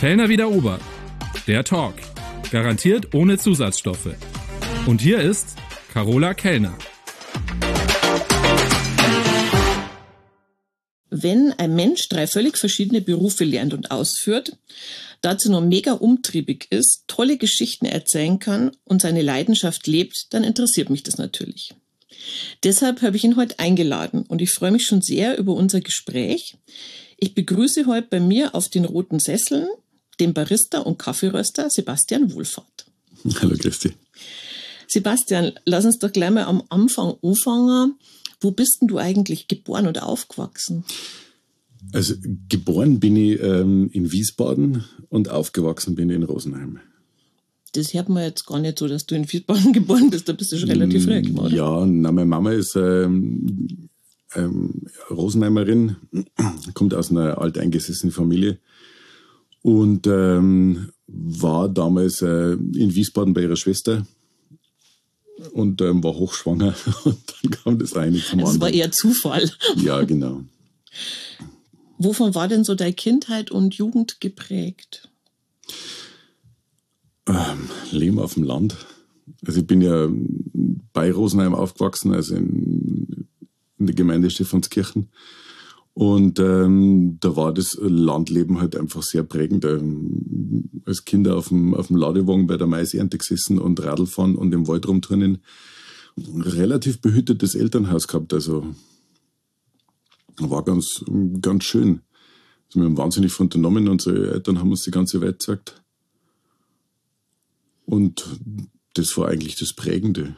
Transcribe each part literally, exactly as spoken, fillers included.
Kellner wie der Ober. Der Talk. Garantiert ohne Zusatzstoffe. Und hier ist Carola Kellner. Wenn ein Mensch drei völlig verschiedene Berufe lernt und ausführt, dazu noch mega umtriebig ist, tolle Geschichten erzählen kann und seine Leidenschaft lebt, dann interessiert mich das natürlich. Deshalb habe ich ihn heute eingeladen und ich freue mich schon sehr über unser Gespräch. Ich begrüße heute bei mir auf den roten Sesseln den Barista und Kaffeeröster Sebastian Wohlfahrt. Hallo Christi. Sebastian, lass uns doch gleich mal am Anfang anfangen. Wo bist denn du eigentlich geboren oder aufgewachsen? Also geboren bin ich ähm, in Wiesbaden und aufgewachsen bin ich in Rosenheim. Das hört man jetzt gar nicht so, dass du in Wiesbaden geboren bist, da bist du schon relativ früh geworden. Ja, na, meine Mama ist ähm, ähm, Rosenheimerin, kommt aus einer alteingesessenen Familie und ähm, war damals äh, in Wiesbaden bei ihrer Schwester. Und ähm, war hochschwanger und dann kam das eine zum anderen. Das war eher Zufall. Ja, genau. Wovon war denn so deine Kindheit und Jugend geprägt? Ähm, Leben auf dem Land. Also ich bin ja bei Rosenheim aufgewachsen, also in, in der Gemeinde Stephanskirchen. Und ähm, da war das Landleben halt einfach sehr prägend. Ähm, als Kinder auf dem, auf dem Ladewagen bei der Maisernte gesessen und Radl fahren und im Wald rumturnen. Relativ behütetes Elternhaus gehabt, also war ganz, ganz schön. Also wir haben wahnsinnig viel unternommen, unsere Eltern haben uns die ganze Welt gezeigt. Und das war eigentlich das Prägende.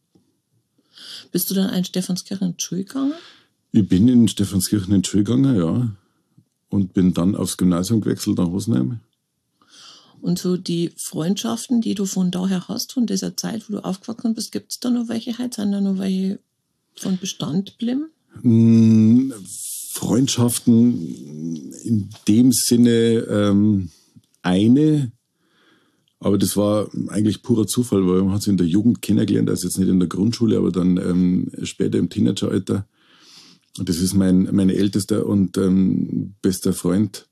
Bist du dann in Stephanskirchen in die Schule gegangen? Ich bin in Stephanskirchen in die Schule gegangen, ja. Und bin dann aufs Gymnasium gewechselt nach Rosenheim. Und so die Freundschaften, die du von daher hast, von dieser Zeit, wo du aufgewachsen bist, gibt es da noch welche heute? Sind da noch welche von Bestand geblieben? Hm, Freundschaften in dem Sinne ähm, eine, aber das war eigentlich purer Zufall, weil man hat sich in der Jugend kennengelernt, also jetzt nicht in der Grundschule, aber dann ähm, später im Teenageralter. Und das ist mein, mein ältester und ähm, bester Freund.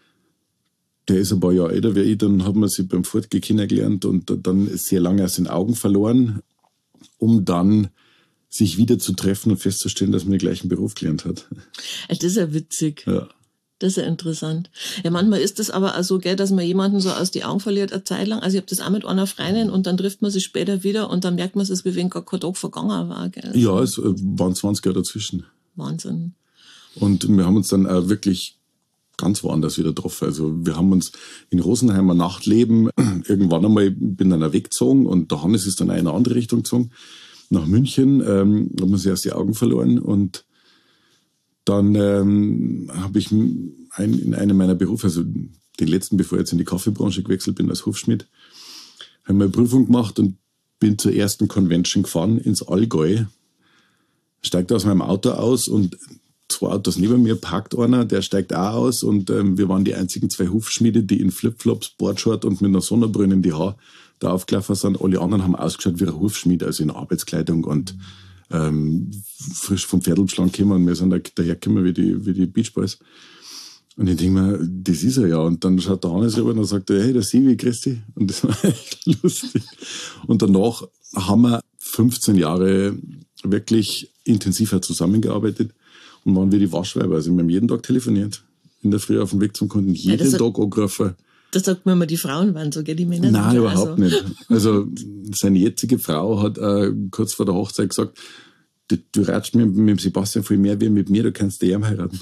Der ist ein paar Jahre älter wie ich, dann hat man sich beim Fortgehen kennengelernt und dann sehr lange aus den Augen verloren, um dann sich wieder zu treffen und festzustellen, dass man den gleichen Beruf gelernt hat. Das ist ja witzig. Ja. Das ist ja interessant. Ja, manchmal ist das aber auch so, gell, dass man jemanden so aus die Augen verliert eine Zeit lang. Also ich habe das auch mit einer Freundin und dann trifft man sich später wieder und dann merkt man es, wie wenn gar kein Tag vergangen war. Gell? Also ja, es waren zwanzig Jahre dazwischen. Wahnsinn. Und wir haben uns dann auch wirklich ganz woanders wieder getroffen. Also wir haben uns in Rosenheimer Nachtleben irgendwann einmal, bin dann auch weggezogen und der Hannes ist dann auch in eine andere Richtung gezogen, nach München, ähm, haben wir sich aus die Augen verloren und dann ähm, habe ich ein, in einem meiner Berufe, also den letzten, bevor ich jetzt in die Kaffeebranche gewechselt bin als Hofschmied, habe eine Prüfung gemacht und bin zur ersten Convention gefahren ins Allgäu, steigt aus meinem Auto aus und zwei Autos neben mir parkt einer, der steigt auch aus und ähm, wir waren die einzigen zwei Hufschmiede, die in Flipflops, Boardshort und mit einer Sonnenbrille in die Haar da aufgelaufen sind. Alle anderen haben ausgeschaut wie ein Hufschmied, also in Arbeitskleidung und ähm, frisch vom Pferdelschlang gekommen und wir sind da dahergekommen wie die, wie die Beach Boys. Und ich denke mir, das ist er ja. Und dann schaut der Hannes rüber und sagt, hey, der Sivi, grüß dich. Und das war echt lustig. Und danach haben wir fünfzehn Jahre wirklich intensiver zusammengearbeitet und waren wie die Waschweiber. Also wir haben jeden Tag telefoniert. In der Früh auf dem Weg zum Kunden, jeden ja, Tag angerufen. Das sagt man immer, die Frauen waren so, gell, die Männer? Nein, überhaupt also. nicht. Also seine jetzige Frau hat äh, kurz vor der Hochzeit gesagt, du, du ratschst mir mit dem Sebastian viel mehr wie mit mir, du kannst den heiraten.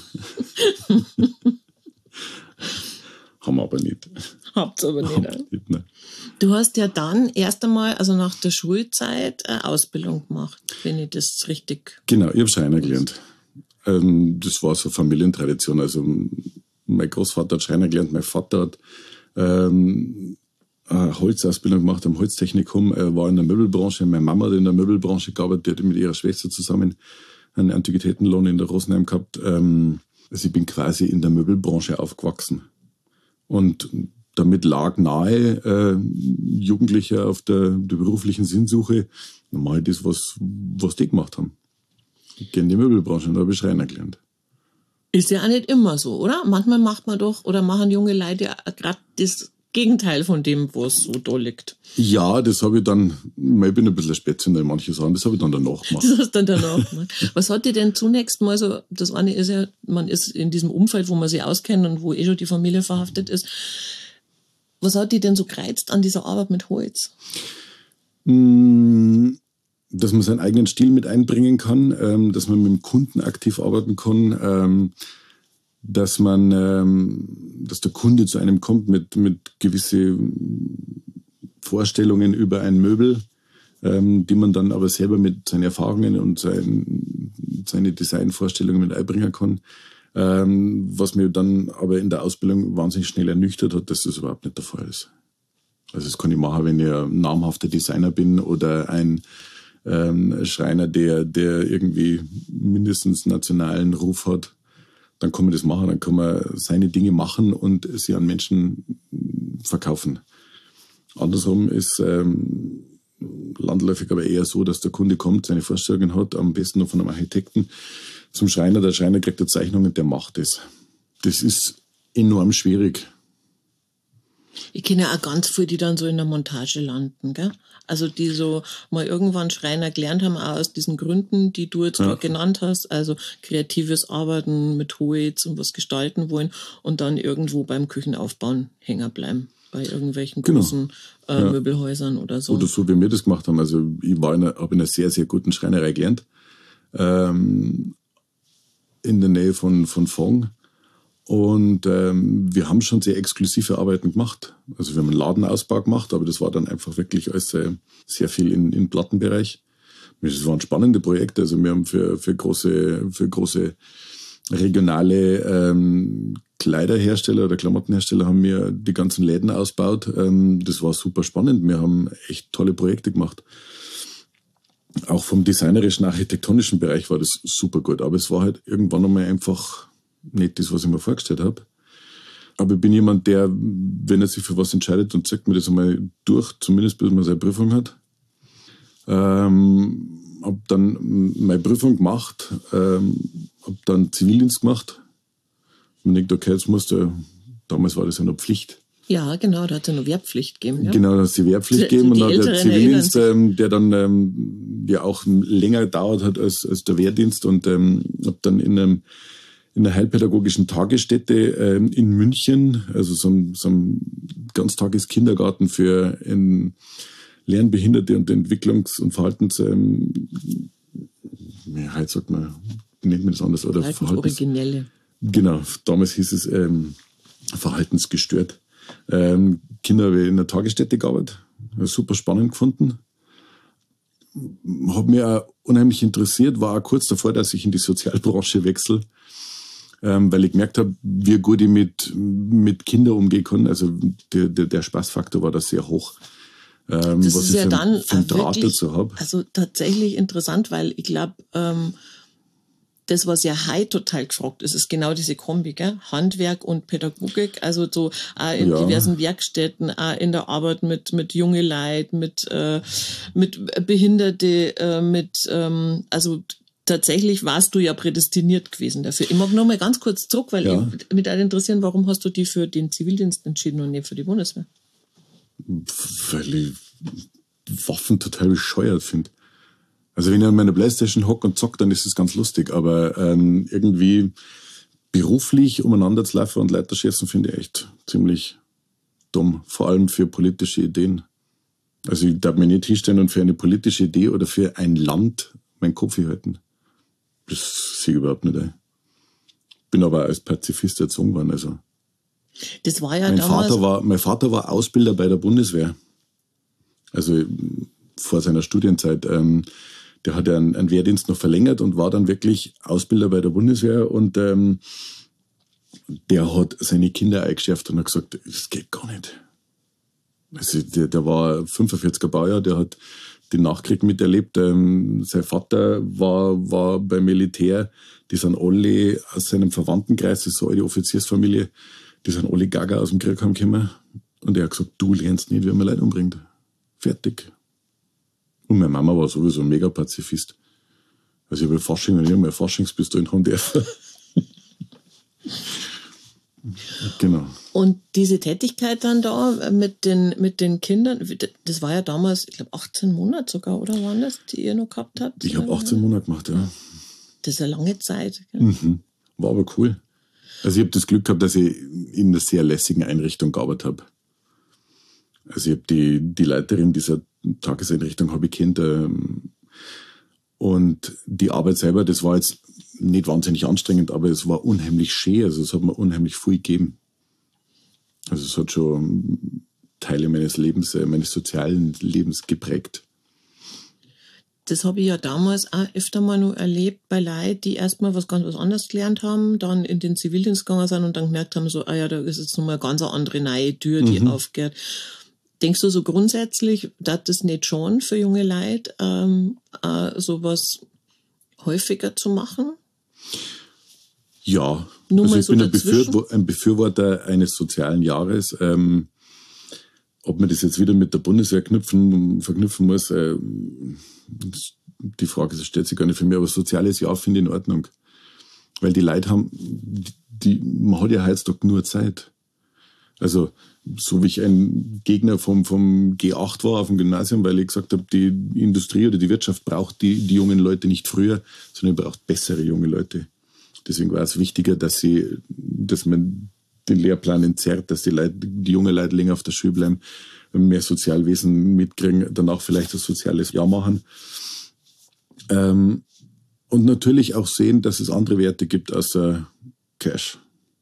Haben wir aber nicht. Habt's aber nicht. Hab's nicht, ne? Du hast ja dann erst einmal, also nach der Schulzeit, eine Ausbildung gemacht, wenn ich das richtig... Genau, ich habe Schreiner gelernt. Ähm, das war so Familientradition. Also mein Großvater hat Schreiner gelernt, mein Vater hat ähm, eine Holzausbildung gemacht am Holztechnikum, er war in der Möbelbranche, meine Mama hat in der Möbelbranche gearbeitet, die hat mit ihrer Schwester zusammen einen Antiquitätenlohn in der Rosenheim gehabt. Ähm, also ich bin quasi in der Möbelbranche aufgewachsen. Und damit lag nahe, äh, Jugendliche auf der, der beruflichen Sinnsuche, normal das, was, was die gemacht haben. Ich kenne die Möbelbranche und da habe ich Schreiner gelernt. Ist ja auch nicht immer so, oder? Manchmal macht man doch, oder machen junge Leute ja gerade das Gegenteil von dem, was so da liegt. Ja, das habe ich dann, ich bin ein bisschen ein Spätzünder in manchen Sachen, das habe ich dann danach gemacht. Das hast du dann danach gemacht. Was hat dir denn zunächst mal so, das eine ist ja, man ist in diesem Umfeld, wo man sich auskennt und wo eh schon die Familie verhaftet ist. Was hat dich denn so gereizt an dieser Arbeit mit Holz? Dass man seinen eigenen Stil mit einbringen kann, dass man mit dem Kunden aktiv arbeiten kann, dass man, dass der Kunde zu einem kommt mit, mit gewisse Vorstellungen über ein Möbel, die man dann aber selber mit seinen Erfahrungen und sein, seine Designvorstellungen mit einbringen kann. Was mir dann aber in der Ausbildung wahnsinnig schnell ernüchtert hat, dass das überhaupt nicht der Fall ist. Also das kann ich machen, wenn ich ein namhafter Designer bin oder ein ähm, Schreiner, der, der irgendwie mindestens nationalen Ruf hat. Dann kann man das machen, dann kann man seine Dinge machen und sie an Menschen verkaufen. Andersrum ist ähm, landläufig aber eher so, dass der Kunde kommt, seine Vorstellungen hat, am besten noch von einem Architekten zum Schreiner. Der Schreiner kriegt eine Zeichnung und der macht das. Das ist enorm schwierig. Ich kenne ja auch ganz viele, die dann so in der Montage landen, gell? Also die so mal irgendwann Schreiner gelernt haben, auch aus diesen Gründen, die du jetzt ja. gerade genannt hast, also kreatives Arbeiten mit Holz und was gestalten wollen und dann irgendwo beim Küchenaufbauen hängen bleiben, bei irgendwelchen genau. großen äh, ja. Möbelhäusern oder so. Oder so, wie wir das gemacht haben. Also ich war in einer, habe in einer sehr, sehr guten Schreinerei gelernt, ähm, in der Nähe von, von Fong. Und ähm, wir haben schon sehr exklusive Arbeiten gemacht. Also wir haben einen Ladenausbau gemacht, aber das war dann einfach wirklich alles äh, sehr viel in, im Plattenbereich. Das waren spannende Projekte. Also wir haben für, für große, für große regionale ähm, Kleiderhersteller oder Klamottenhersteller haben wir die ganzen Läden ausgebaut. Ähm, das war super spannend. Wir haben echt tolle Projekte gemacht. Auch vom designerischen, architektonischen Bereich war das super gut. Aber es war halt irgendwann einmal einfach nicht das, was ich mir vorgestellt habe. Aber ich bin jemand, der, wenn er sich für was entscheidet, dann zeigt mir das einmal durch, zumindest bis man seine Prüfung hat. Ähm, habe dann meine Prüfung gemacht, ähm, habe dann Zivildienst gemacht. Und ich dachte, okay, jetzt musst du, damals war das ja noch Pflicht. Ja, genau, da hat es ja noch Wehrpflicht gegeben. Ja? Genau, da hat es die Wehrpflicht gegeben und dann der Zivildienst, ähm, der dann ähm, ja auch länger gedauert hat als, als der Wehrdienst und ähm, habe dann in einem in einer heilpädagogischen Tagesstätte ähm, in München, also so ein, so ein Ganztageskindergarten für ähm, Lernbehinderte und Entwicklungs- und Verhaltens, ähm, ja, heute sagt man, nennt man das anders, oder Verhaltens, Originelle. Genau, damals hieß es ähm, verhaltensgestört. Ähm, Kinder habe ich in einer Tagesstätte gearbeitet, super spannend gefunden. Hat mich auch unheimlich interessiert, war auch kurz davor, dass ich in die Sozialbranche wechsle. Ähm, weil ich gemerkt habe, wie gut ich mit, mit Kindern umgehen kann. Also der, der, der Spaßfaktor war da sehr hoch. Ähm, das was ist ich ja für, dann für einen Draht wirklich, dazu habe. Also tatsächlich interessant, weil ich glaube, ähm, das, was ja heute total gefragt ist, ist genau diese Kombi, gell? Handwerk und Pädagogik, also so auch in ja. diversen Werkstätten, auch in der Arbeit mit mit junge Leuten, mit äh, mit Behinderte, äh, mit ähm, also tatsächlich warst du ja prädestiniert gewesen dafür. Ich mag noch mal ganz kurz zurück, weil ja. ich, mich auch interessieren, warum hast du dich für den Zivildienst entschieden und nicht für die Bundeswehr? Weil ich Waffen total bescheuert finde. Also wenn ich an meiner Playstation hocke und zocke, dann ist es ganz lustig. Aber ähm, irgendwie beruflich umeinander zu laufen und Leute schießen, finde ich echt ziemlich dumm. Vor allem für politische Ideen. Also ich darf mich nicht hinstellen und für eine politische Idee oder für ein Land meinen Kopf halten. Das sehe ich überhaupt nicht ein. Bin aber als Pazifist erzogen worden. Also. Das war ja mein damals... Vater war, mein Vater war Ausbilder bei der Bundeswehr. Also vor seiner Studienzeit. Ähm, der hat ja einen, einen Wehrdienst noch verlängert und war dann wirklich Ausbilder bei der Bundeswehr. Und ähm, der hat seine Kinder eingeschärft und hat gesagt, das geht gar nicht. Also der, der war fünfundvierziger Baujahr, der hat den Nachkrieg miterlebt. Ähm, sein Vater war, war beim Militär. Die sind alle aus seinem Verwandtenkreis, das ist so eine Offiziersfamilie, die sind alle Gaga aus dem Krieg heimgekommen. Und er hat gesagt, du lernst nicht, wie man Leute umbringt. Fertig. Und meine Mama war sowieso ein mega Pazifist. Also ich habe Fasching und ich habe eine Faschingspistole in Hand dürfen. Genau. Und diese Tätigkeit dann da mit den, mit den Kindern, das war ja damals, ich glaube, achtzehn Monate sogar, oder waren das, die ihr noch gehabt habt? Ich habe achtzehn Monate gemacht, ja. Das ist eine lange Zeit. Gell? Mhm. War aber cool. Also ich habe das Glück gehabt, dass ich in einer sehr lässigen Einrichtung gearbeitet habe. Also ich habe die, die Leiterin dieser Tageseinrichtung habe ich kennt. Ähm, und die Arbeit selber, das war jetzt nicht wahnsinnig anstrengend, aber es war unheimlich schön. Also es hat mir unheimlich viel gegeben. Also es hat schon Teile meines Lebens, meines sozialen Lebens geprägt. Das habe ich ja damals auch öfter mal noch erlebt bei Leuten, die erstmal was ganz was anderes gelernt haben, dann in den Zivildienst gegangen sind und dann gemerkt haben, so, ah ja, da ist jetzt nochmal eine ganz andere neue Tür, die mhm. aufgeht. Denkst du so grundsätzlich, dass das nicht schon für junge Leute ähm, äh, sowas häufiger zu machen? Ja, Nur also ich so bin ein, Befür ein Befürworter eines sozialen Jahres. Ähm, ob man das jetzt wieder mit der Bundeswehr knüpfen, verknüpfen muss, äh, die Frage stellt sich gar nicht für mich, aber soziales Jahr finde ich in Ordnung. Weil die Leute haben, die, man hat ja heutzutage nur Zeit. Also, so wie ich ein Gegner vom, vom G acht war auf dem Gymnasium, weil ich gesagt habe, die Industrie oder die Wirtschaft braucht die, die jungen Leute nicht früher, sondern braucht bessere junge Leute. Deswegen war es wichtiger, dass sie, dass man den Lehrplan entzerrt, dass die Leute, die jungen Leute länger auf der Schule bleiben, mehr Sozialwesen mitkriegen, danach vielleicht ein soziales Jahr machen. Ähm, und natürlich auch sehen, dass es andere Werte gibt als äh, Cash.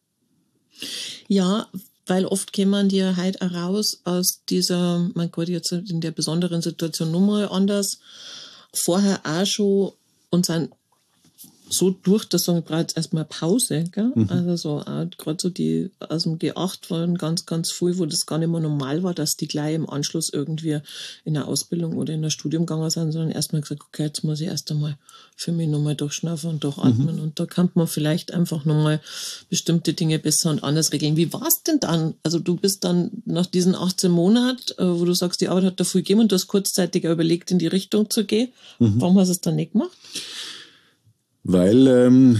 Ja, weil oft kämen die ja halt auch raus aus dieser, mein Gott, jetzt in der besonderen Situation nochmal anders, vorher auch schon und sind so durch, dass sagen, ich brauche jetzt erstmal Pause. Gell? Mhm. Also so gerade so die aus dem G acht waren ganz, ganz viel, wo das gar nicht mehr normal war, dass die gleich im Anschluss irgendwie in der Ausbildung oder in ein Studium gegangen sind, sondern erstmal gesagt, okay, jetzt muss ich erst einmal für mich nochmal durchschnaufen und durchatmen. Mhm. Und da kann man vielleicht einfach nochmal bestimmte Dinge besser und anders regeln. Wie war es denn dann? Also du bist dann nach diesen achtzehn Monaten, wo du sagst, die Arbeit hat da viel gegeben und du hast kurzzeitig überlegt, in die Richtung zu gehen. Mhm. Warum hast du es dann nicht gemacht? Weil, ähm,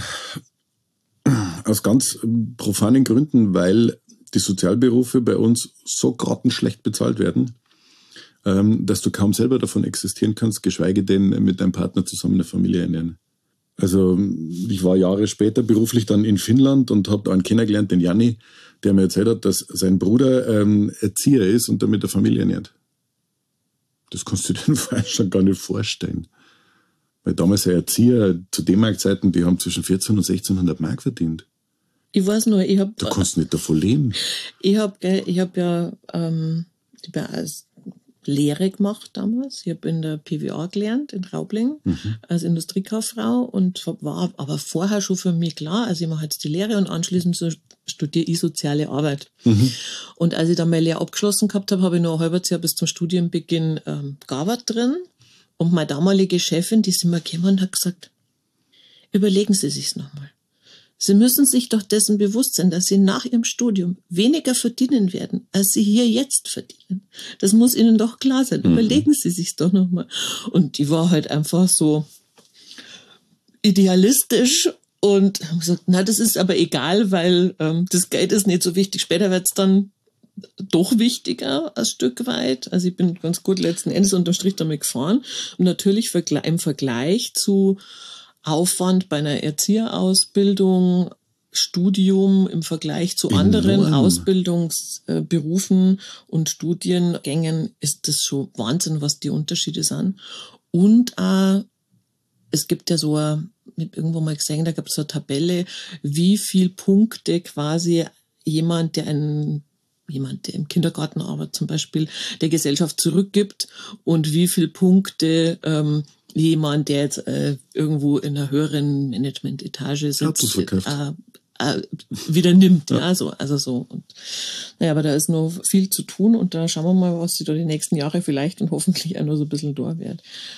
aus ganz profanen Gründen, weil die Sozialberufe bei uns so grottenschlecht bezahlt werden, ähm, dass du kaum selber davon existieren kannst, geschweige denn mit deinem Partner zusammen eine Familie ernähren. Also ich war Jahre später beruflich dann in Finnland und habe da einen kennengelernt, den Janni, der mir erzählt hat, dass sein Bruder ähm, Erzieher ist und damit eine Familie ernährt. Das kannst du dir vorher schon gar nicht vorstellen. Weil damals ein Erzieher zu D-Mark-Zeiten, die haben zwischen vierzehnhundert und sechzehnhundert Mark verdient. Ich weiß nur, ich habe... Du kannst nicht davon leben. Ich habe ich hab ja, ähm, ich hab ja als Lehre gemacht damals. Ich habe in der P W A gelernt, in Raubling, mhm. als Industriekauffrau und war aber vorher schon für mich klar, also ich mache jetzt die Lehre und anschließend so studiere ich soziale Arbeit. Mhm. Und als ich dann meine Lehre abgeschlossen gehabt habe, habe ich noch ein halbes Jahr bis zum Studienbeginn ähm, gearbeitet drin. Und meine damalige Chefin, die ist immer gekommen und hat gesagt, überlegen Sie sich's nochmal. Sie müssen sich doch dessen bewusst sein, dass Sie nach Ihrem Studium weniger verdienen werden, als Sie hier jetzt verdienen. Das muss Ihnen doch klar sein. Mhm. Überlegen Sie sich's doch nochmal. Und die war halt einfach so idealistisch und haben gesagt, na, das ist aber egal, weil ähm, das Geld ist nicht so wichtig. Später wird's dann doch wichtiger ein Stück weit. Also ich bin ganz gut letzten Endes unterm Strich damit gefahren. Und natürlich im Vergleich zu Aufwand bei einer Erzieherausbildung, Studium, im Vergleich zu anderen Enorm. Ausbildungsberufen und Studiengängen ist das schon Wahnsinn, was die Unterschiede sind. Und äh, es gibt ja so, eine, ich habe irgendwo mal gesehen, da gab es so eine Tabelle, wie viel Punkte quasi jemand, der einen jemand, der im Kindergarten arbeitet zum Beispiel, der Gesellschaft zurückgibt und wie viele Punkte ähm, jemand, der jetzt äh, irgendwo in einer höheren Management-Etage sitzt, äh, äh, wieder nimmt. Ja. Ja, so, also so. Und, naja, aber da ist noch viel zu tun und da schauen wir mal, was sich da die nächsten Jahre vielleicht und hoffentlich auch noch so ein bisschen da wird.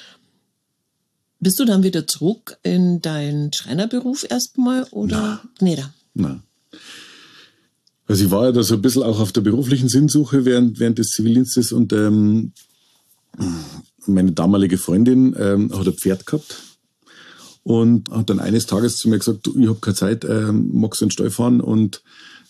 Bist du dann wieder zurück in deinen Schreinerberuf erstmal oder? Nee, da. Nein. Also ich war ja da so ein bisschen auch auf der beruflichen Sinnsuche während, während des Zivildienstes und ähm, meine damalige Freundin ähm, hat ein Pferd gehabt und hat dann eines Tages zu mir gesagt, du, ich habe keine Zeit, ähm, magst du in den Stall fahren und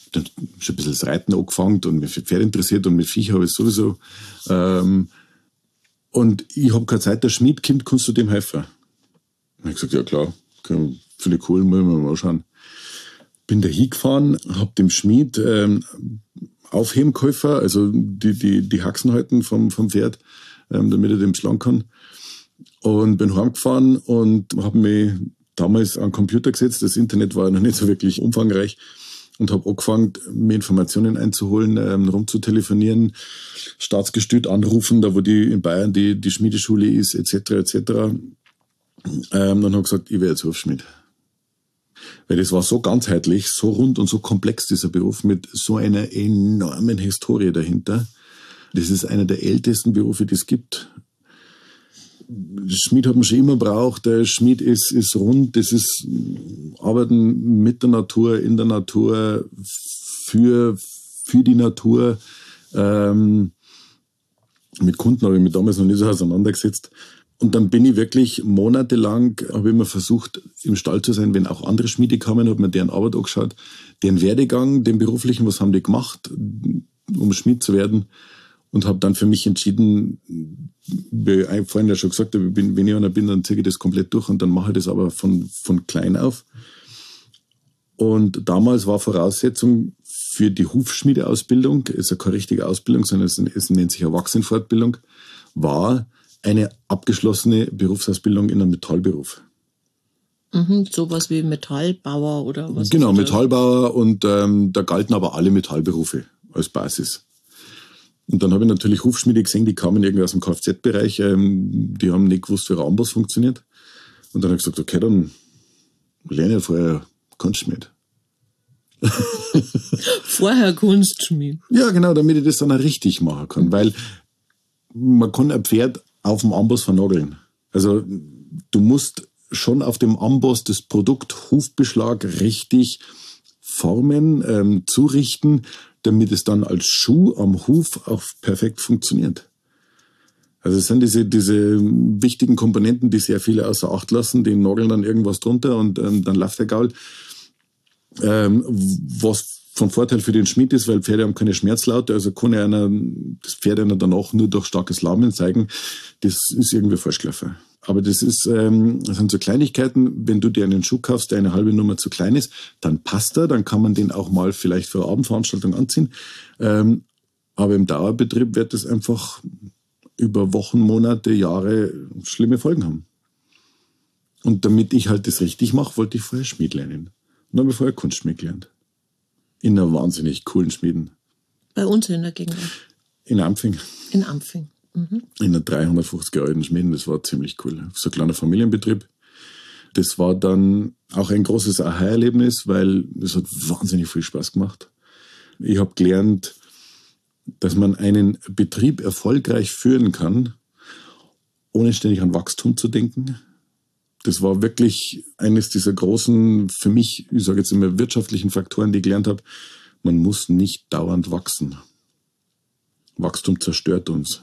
dann schon ein bisschen das Reiten angefangen und mich für Pferde interessiert und mit Viech habe ich sowieso. Ähm, und ich habe keine Zeit, der Schmied kommt, kannst du dem helfen? Und ich gesagt, ja klar, finde ich cool, müssen wir mal schauen. Bin da hingefahren, habe dem Schmied ähm, Aufheben geholfen, also die, die, die Haxen halten vom, vom Pferd, ähm, damit er den schlagen kann. Und bin heimgefahren und habe mich damals an den Computer gesetzt. Das Internet war noch nicht so wirklich umfangreich und habe angefangen, mir Informationen einzuholen, ähm, rumzutelefonieren, staatsgestützt anrufen, da wo die in Bayern die, die Schmiedeschule ist, et cetera et cetera. Ähm, dann habe ich gesagt, ich werde jetzt Hufschmied. Weil das war so ganzheitlich, so rund und so komplex, dieser Beruf, mit so einer enormen Historie dahinter. Das ist einer der ältesten Berufe, die es gibt. Schmied hat man schon immer braucht. Der Schmied ist, ist rund. Das ist Arbeiten mit der Natur, in der Natur, für, für die Natur. Ähm, mit Kunden habe ich mich damals noch nicht so auseinandergesetzt. Und dann bin ich wirklich monatelang, habe ich immer versucht, im Stall zu sein, wenn auch andere Schmiede kamen, habe mir deren Arbeit angeschaut, deren Werdegang, den beruflichen, was haben die gemacht, um Schmied zu werden. Und habe dann für mich entschieden, wie ich vorhin ja schon gesagt habe, wenn ich einer bin, dann ziehe ich das komplett durch und dann mache ich das aber von, von klein auf. Und damals war Voraussetzung für die Hufschmiedeausbildung, ist ja keine richtige Ausbildung, sondern es, es nennt sich Erwachsenenfortbildung, war eine abgeschlossene Berufsausbildung in einem Metallberuf. Mhm, sowas wie Metallbauer oder was? Genau, Metallbauer, und ähm, da galten aber alle Metallberufe als Basis. Und dann habe ich natürlich Hufschmiede gesehen, die kamen irgendwie aus dem Kfz-Bereich, ähm, die haben nicht gewusst, wie ein Amboss funktioniert. Und dann habe ich gesagt, okay, dann lerne ich vorher Kunstschmied. Vorher Kunstschmied. Ja, genau, damit ich das dann auch richtig machen kann, weil man kann ein Pferd auf dem Amboss vernageln. Also du musst schon auf dem Amboss das Produkt Hufbeschlag richtig formen, ähm, zurichten, damit es dann als Schuh am Huf auch perfekt funktioniert. Also es sind diese, diese wichtigen Komponenten, die sehr viele außer Acht lassen, die nageln dann irgendwas drunter und ähm, dann läuft der Gaul. Ähm, was von Vorteil für den Schmied ist, weil Pferde haben keine Schmerzlaute, also kann er einer, das Pferd einer danach nur durch starkes Lahmen zeigen. Das ist irgendwie falsch gelaufen. Aber das ist, ähm, das sind so Kleinigkeiten. Wenn du dir einen Schuh kaufst, der eine halbe Nummer zu klein ist, dann passt er, dann kann man den auch mal vielleicht für eine Abendveranstaltung anziehen. Ähm, aber im Dauerbetrieb wird das einfach über Wochen, Monate, Jahre schlimme Folgen haben. Und damit ich halt das richtig mache, wollte ich vorher Schmied lernen. Und dann habe ich vorher Kunstschmied gelernt. In einer wahnsinnig coolen Schmieden. Bei uns in der Gegend? In Ampfing. In Ampfing. Mhm. In einer dreihundertfünfzig Jahre alten Schmieden, das war ziemlich cool. So ein kleiner Familienbetrieb. Das war dann auch ein großes Aha-Erlebnis, weil es hat wahnsinnig viel Spaß gemacht. Ich habe gelernt, dass man einen Betrieb erfolgreich führen kann, ohne ständig an Wachstum zu denken. Das war wirklich eines dieser großen, für mich, ich sage jetzt immer, wirtschaftlichen Faktoren, die ich gelernt habe. Man muss nicht dauernd wachsen. Wachstum zerstört uns.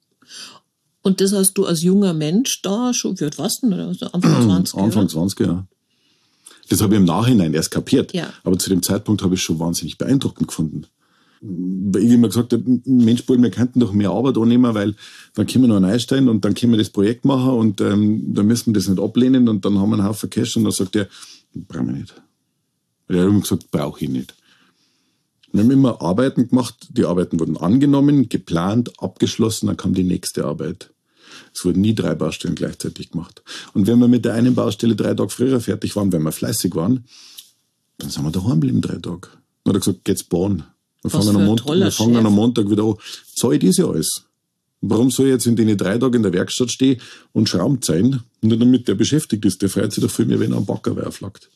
Und das hast du als junger Mensch da schon, wie alt warst du denn? Also Anfang zwanzig? Anfang zwanzig, ja. Das habe ich im Nachhinein erst kapiert. Ja. Aber zu dem Zeitpunkt habe ich es schon wahnsinnig beeindruckend gefunden. Weil ich immer gesagt habe, Mensch, wir könnten doch mehr Arbeit annehmen, weil dann können wir noch einsteigen und dann können wir das Projekt machen und ähm, dann müssen wir das nicht ablehnen und dann haben wir einen Haufen Cash und dann sagt er, brauchen wir nicht. Ich habe immer gesagt, brauche ich nicht. Wir haben immer Arbeiten gemacht, die Arbeiten wurden angenommen, geplant, abgeschlossen, dann kam die nächste Arbeit. Es wurden nie drei Baustellen gleichzeitig gemacht. Und wenn wir mit der einen Baustelle drei Tage früher fertig waren, wenn wir fleißig waren, dann sind wir daheim geblieben drei Tage. Dann hat er gesagt, geht's bauen. Wir fangen, am Montag, wir fangen am Montag wieder an. Zahl ich das ja alles. Warum soll ich jetzt in den drei Tagen in der Werkstatt stehen und Schrauben zeigen? Nur damit der beschäftigt ist. Der freut sich doch viel mehr, wenn er am Bagger auflagt.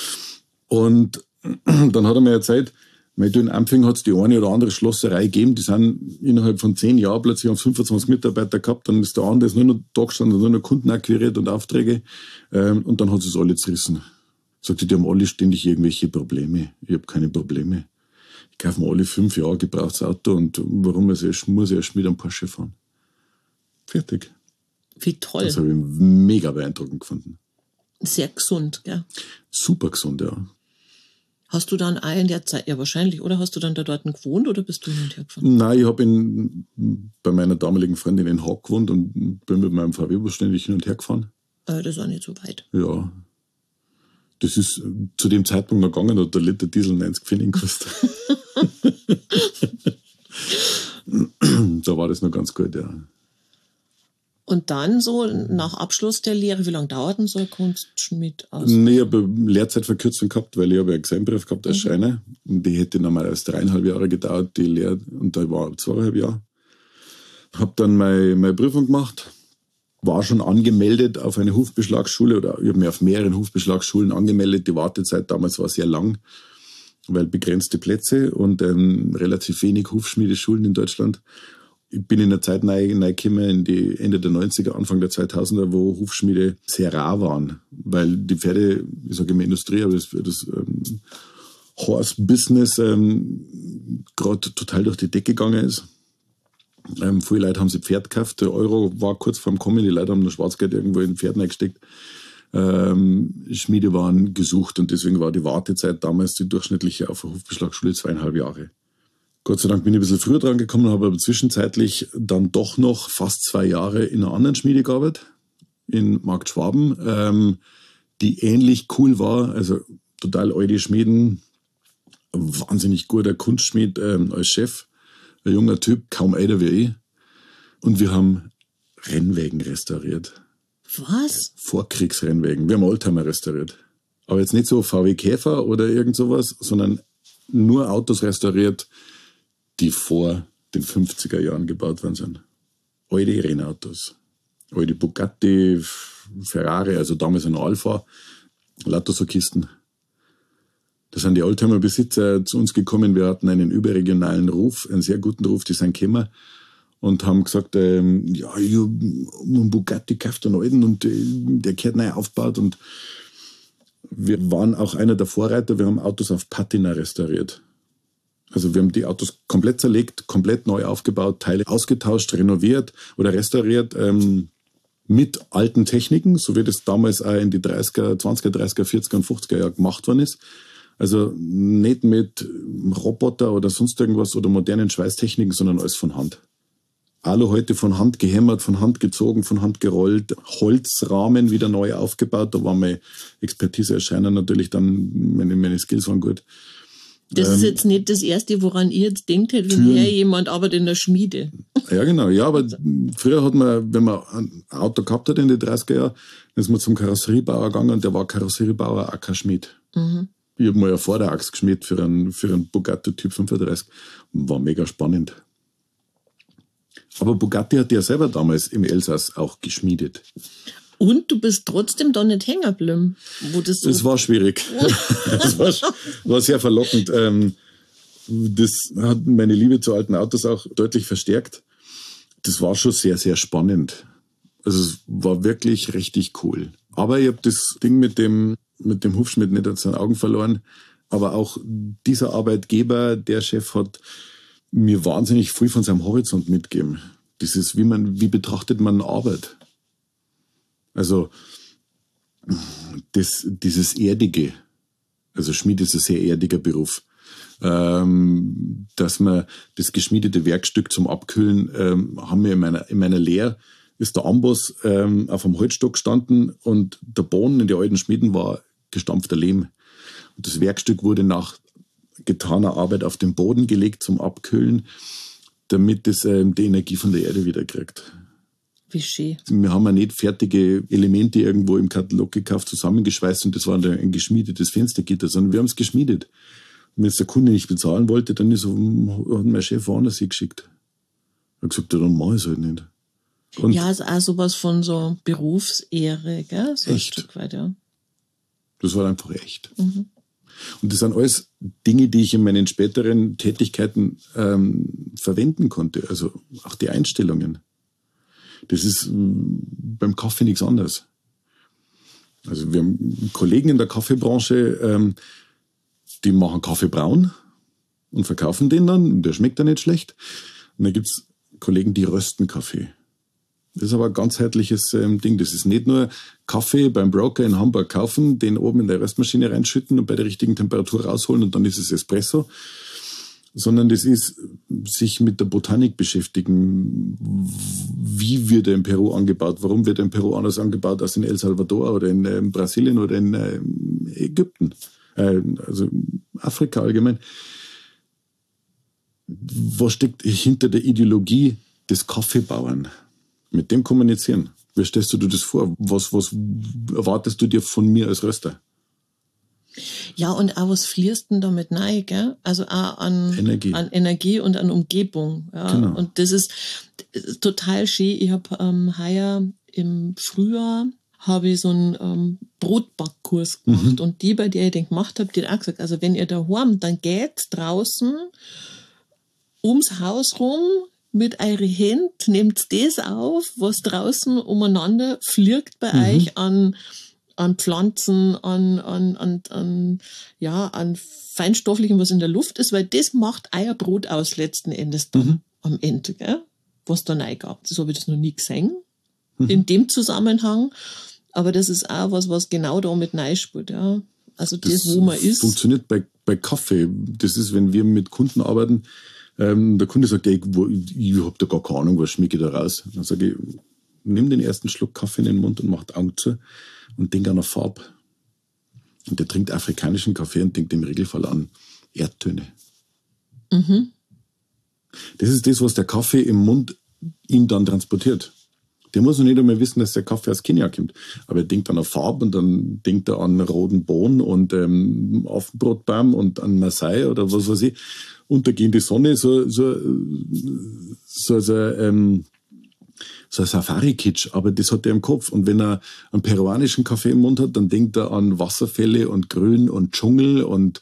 Und dann hat er mir erzählt, in Ampfing hat es die eine oder andere Schlosserei gegeben, die sind innerhalb von zehn Jahren plötzlich haben fünfundzwanzig Mitarbeiter gehabt, dann ist der andere ist nur noch da gestanden, nur noch Kunden akquiriert und Aufträge, ähm, und dann hat es alle zerrissen. Sagte, die haben alle ständig irgendwelche Probleme. Ich habe keine Probleme. Ich kaufe mir alle fünf Jahre gebrauchtes Auto und warum muss ich erst mit einem Porsche fahren? Fertig. Wie toll. Das habe ich mega beeindruckend gefunden. Sehr gesund, gell? Super gesund, ja. Hast du dann auch in der Zeit, ja wahrscheinlich, oder hast du dann da dort gewohnt oder bist du hin und her gefahren? Nein, ich habe bei meiner damaligen Freundin in Haag gewohnt und bin mit meinem V W-Bus ständig hin und her gefahren. Äh, das war nicht so weit. Ja. Das ist zu dem Zeitpunkt noch gegangen, da hat der Liter Diesel neunzig Pfennig gekostet. Da war das noch ganz gut, ja. Und dann so nach Abschluss der Lehre, wie lange dauert denn so ein Kunstschmied aus? Nee, ich habe Lehrzeitverkürzung gehabt, weil ich habe ja einen Gesellenbrief gehabt als mhm. Schreiner. Und die hätte normalerweise dreieinhalb Jahre gedauert, die Lehre, und da war zweieinhalb Jahre. Habe dann meine, meine Prüfung gemacht, war schon angemeldet auf eine Hufbeschlagsschule, oder ich habe mich auf mehreren Hufbeschlagsschulen angemeldet. Die Wartezeit damals war sehr lang, weil begrenzte Plätze und ähm, relativ wenig Hufschmiedeschulen in Deutschland. Ich bin in der Zeit reingekommen, in die Ende der neunziger, Anfang der zweitausender, wo Hufschmiede sehr rar waren, weil die Pferde, ich sage immer Industrie, aber das, das ähm, Horse-Business ähm, gerade total durch die Decke gegangen ist. Ähm, viele Leute haben sich Pferd gekauft, der Euro war kurz vorm Kommen, die Leute haben noch Schwarzgeld irgendwo in Pferd reingesteckt. Ähm, Schmiede waren gesucht und deswegen war die Wartezeit damals die durchschnittliche auf der Hufbeschlagsschule zweieinhalb Jahre. Gott sei Dank bin ich ein bisschen früher dran gekommen, habe aber zwischenzeitlich dann doch noch fast zwei Jahre in einer anderen Schmiede gearbeitet, in Markt Schwaben, ähm, die ähnlich cool war, also total alte Schmieden, wahnsinnig guter Kunstschmied ähm, als Chef, ein junger Typ, kaum älter wie ich, und wir haben Rennwägen restauriert. Was? Vorkriegsrennwägen, wir haben Oldtimer restauriert. Aber jetzt nicht so V W Käfer oder irgend sowas, sondern nur Autos restauriert, die vor den fünfziger Jahren gebaut worden sind. Alte Rennautos. Alte Bugatti, Ferrari, also damals ein Alfa, lauter so Kisten. Da sind die Oldtimer-Besitzer zu uns gekommen. Wir hatten einen überregionalen Ruf, einen sehr guten Ruf, die sind gekommen und haben gesagt, ähm, ja, ich habe einen Bugatti gekauft, einen alten, und äh, der gehört neu aufgebaut. Und wir waren auch einer der Vorreiter, wir haben Autos auf Patina restauriert. Also wir haben die Autos komplett zerlegt, komplett neu aufgebaut, Teile ausgetauscht, renoviert oder restauriert ähm, mit alten Techniken, so wie das damals auch in die dreißiger, zwanziger, dreißiger, vierziger und fünfziger Jahren gemacht worden ist. Also nicht mit Roboter oder sonst irgendwas oder modernen Schweißtechniken, sondern alles von Hand. Alu heute von Hand gehämmert, von Hand gezogen, von Hand gerollt, Holzrahmen wieder neu aufgebaut. Da war meine Expertise als Schreiner natürlich dann, meine, meine Skills waren gut. Das ähm, ist jetzt nicht das Erste, woran ihr jetzt denkt, wenn Türen. Hier jemand arbeitet in der Schmiede. Ja, genau. Ja, aber früher hat man, wenn man ein Auto gehabt hat in den dreißiger Jahren, dann ist man zum Karosseriebauer gegangen und der war Karosseriebauer, auch kein Schmied. Mhm. Ich habe mal eine Vorderachse geschmied für einen, für einen Bugatti Typ fünfunddreißig. War mega spannend. Aber Bugatti hat ja selber damals im Elsass auch geschmiedet. Und du bist trotzdem da nicht hängen geblieben. Wo das so das war schwierig. Das war, war sehr verlockend. Das hat meine Liebe zu alten Autos auch deutlich verstärkt. Das war schon sehr, sehr spannend. Also es war wirklich richtig cool. Aber ich habe das Ding mit dem, mit dem Hufschmied nicht aus den Augen verloren. Aber auch dieser Arbeitgeber, der Chef, hat mir wahnsinnig viel von seinem Horizont mitgegeben. Dieses, wie man, wie betrachtet man Arbeit? Also das, dieses Erdige, also Schmied ist ein sehr erdiger Beruf, ähm, dass man das geschmiedete Werkstück zum Abkühlen, ähm, haben wir in meiner, in meiner Lehre, ist der Amboss ähm, auf einem Holzstock gestanden und der Boden in den alten Schmieden war gestampfter Lehm. Und das Werkstück wurde nach getaner Arbeit auf den Boden gelegt zum Abkühlen, damit es ähm, die Energie von der Erde wieder kriegt. Wie schön. Wir haben ja nicht fertige Elemente irgendwo im Katalog gekauft, zusammengeschweißt und das war ein geschmiedetes Fenstergitter, sondern wir haben es geschmiedet. Und wenn es der Kunde nicht bezahlen wollte, dann ist er, hat mein Chef woanders hingeschickt. Er hat gesagt, ja, dann mach ich es halt nicht. Und ja, ist auch sowas von so Berufsehre, gell? So echt. Ein Stück weit, ja. Das war einfach echt. Mhm. Und das sind alles Dinge, die ich in meinen späteren Tätigkeiten ähm, verwenden konnte. Also auch die Einstellungen. Das ist beim Kaffee nichts anderes. Also wir haben Kollegen in der Kaffeebranche, ähm, die machen Kaffee braun und verkaufen den dann. Der schmeckt dann nicht schlecht. Und dann gibt's Kollegen, die rösten Kaffee. Das ist aber ein ganzheitliches ähm, Ding. Das ist nicht nur Kaffee beim Broker in Hamburg kaufen, den oben in der Röstmaschine reinschütten und bei der richtigen Temperatur rausholen und dann ist es Espresso, sondern das ist sich mit der Botanik beschäftigen. Wie wird er in Peru angebaut? Warum wird er in Peru anders angebaut als in El Salvador oder in äh, Brasilien oder in äh, Ägypten? Äh, also Afrika allgemein. Was steckt hinter der Ideologie des Kaffeebauern? Mit dem kommunizieren. Wie stellst du dir das vor? Was, was erwartest du dir von mir als Röster? Ja, und auch was fließt denn damit rein, gell? Also auch an Energie, an Energie und an Umgebung. Ja? Genau. Und das ist total schön. Ich habe ähm, heuer im Frühjahr habe ich so einen ähm, Brotbackkurs gemacht. Mhm. Und die, bei der ich den gemacht habe, die hat auch gesagt, also wenn ihr daheim, dann geht draußen ums Haus rum, mit eure Hände, nehmt das auf, was draußen umeinander fliegt bei mhm. euch an, an Pflanzen, an, an, an, an, ja, an Feinstofflichem, was in der Luft ist, weil das macht euer Brot aus letzten Endes dann mhm. am Ende, gell? Was da reingab. Das habe ich das noch nie gesehen, mhm. in dem Zusammenhang. Aber das ist auch was, was genau da mit reinspielt, ja. Also das, das wo man ist. Funktioniert bei, bei Kaffee. Das ist, wenn wir mit Kunden arbeiten, Ähm, der Kunde sagt, ey, ich, ich habe da gar keine Ahnung, was schmecke ich da raus. Dann sage ich, nimm den ersten Schluck Kaffee in den Mund und mach die Augen zu und denk an eine Farbe. Und der trinkt afrikanischen Kaffee und denkt im Regelfall an Erdtöne. Mhm. Das ist das, was der Kaffee im Mund ihm dann transportiert. Der muss noch nicht einmal wissen, dass der Kaffee aus Kenia kommt. Aber er denkt an eine Farbe und dann denkt er an roten Bohnen und ähm, Affenbrotbaum und an Maasai oder was weiß ich. Untergehende Sonne, so, so, so, so, ähm, so ein Safari-Kitsch, aber das hat er im Kopf. Und wenn er einen peruanischen Kaffee im Mund hat, dann denkt er an Wasserfälle und Grün und Dschungel und,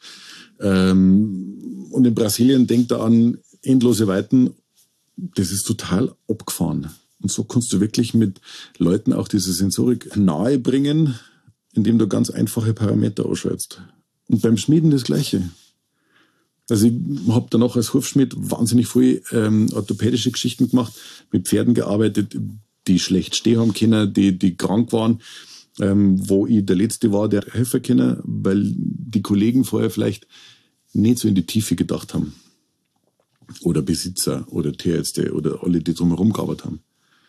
ähm, und in Brasilien denkt er an endlose Weiten. Das ist total abgefahren. Und so kannst du wirklich mit Leuten auch diese Sensorik nahe bringen, indem du ganz einfache Parameter ausschaltest. Und beim Schmieden das Gleiche. Also ich habe danach als Hufschmied wahnsinnig viel ähm, orthopädische Geschichten gemacht, mit Pferden gearbeitet, die schlecht stehen haben können, die, die krank waren, ähm, wo ich der Letzte war, der helfen können, weil die Kollegen vorher vielleicht nicht so in die Tiefe gedacht haben. Oder Besitzer oder Tierärzte oder alle, die drumherum gearbeitet haben.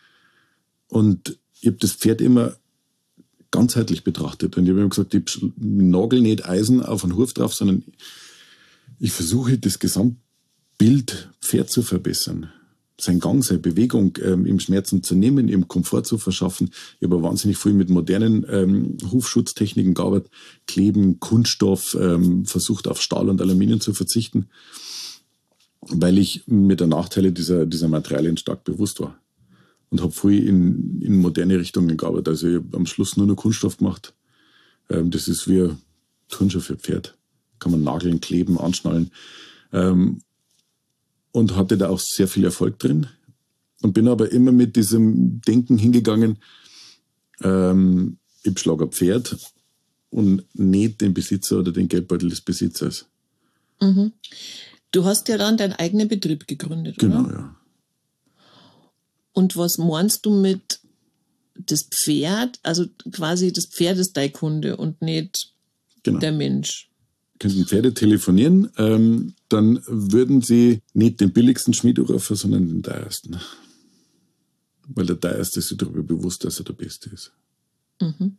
Und ich habe das Pferd immer ganzheitlich betrachtet. Und ich habe immer gesagt, ich nagel nicht Eisen auf einen Huf drauf, sondern ich versuche, das Gesamtbild Pferd zu verbessern. Sein Gang, seine Bewegung ähm, im Schmerzen zu nehmen, ihm Komfort zu verschaffen. Ich habe wahnsinnig viel mit modernen ähm, Hufschutztechniken gearbeitet. Kleben, Kunststoff, ähm, versucht auf Stahl und Aluminium zu verzichten, weil ich mir der Nachteile dieser, dieser Materialien stark bewusst war. Und habe viel in, in moderne Richtungen gearbeitet. Also ich habe am Schluss nur noch Kunststoff gemacht. Ähm, das ist wie ein Turnschuh für Pferd. Kann man nageln, kleben, anschnallen. Ähm, und hatte da auch sehr viel Erfolg drin. Und bin aber immer mit diesem Denken hingegangen, ähm, ich schlage ein Pferd und nicht den Besitzer oder den Geldbeutel des Besitzers. Mhm. Du hast ja dann deinen eigenen Betrieb gegründet, genau, oder? Genau, ja. Und was meinst du mit das Pferd? Also quasi das Pferd ist dein Kunde und nicht genau. der Mensch. Könnten Pferde telefonieren, ähm, dann würden sie nicht den billigsten Schmied rufen, sondern den teuersten. Weil der teuerste ist sich darüber bewusst, dass er der Beste ist. Mhm.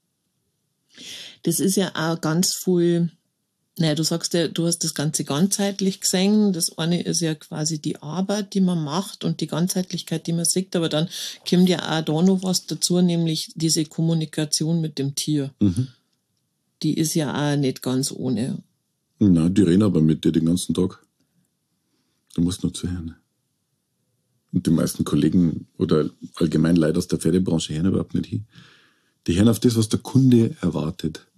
Das ist ja auch ganz viel, naja, du sagst ja, du hast das Ganze ganzheitlich gesehen. Das eine ist ja quasi die Arbeit, die man macht und die Ganzheitlichkeit, die man sieht, aber dann kommt ja auch da noch was dazu, nämlich diese Kommunikation mit dem Tier. Mhm. Die ist ja auch nicht ganz ohne. Nein, die reden aber mit dir den ganzen Tag. Du musst nur zuhören. Und die meisten Kollegen oder allgemein Leute aus der Pferdebranche hören überhaupt nicht hin. Die hören auf das, was der Kunde erwartet.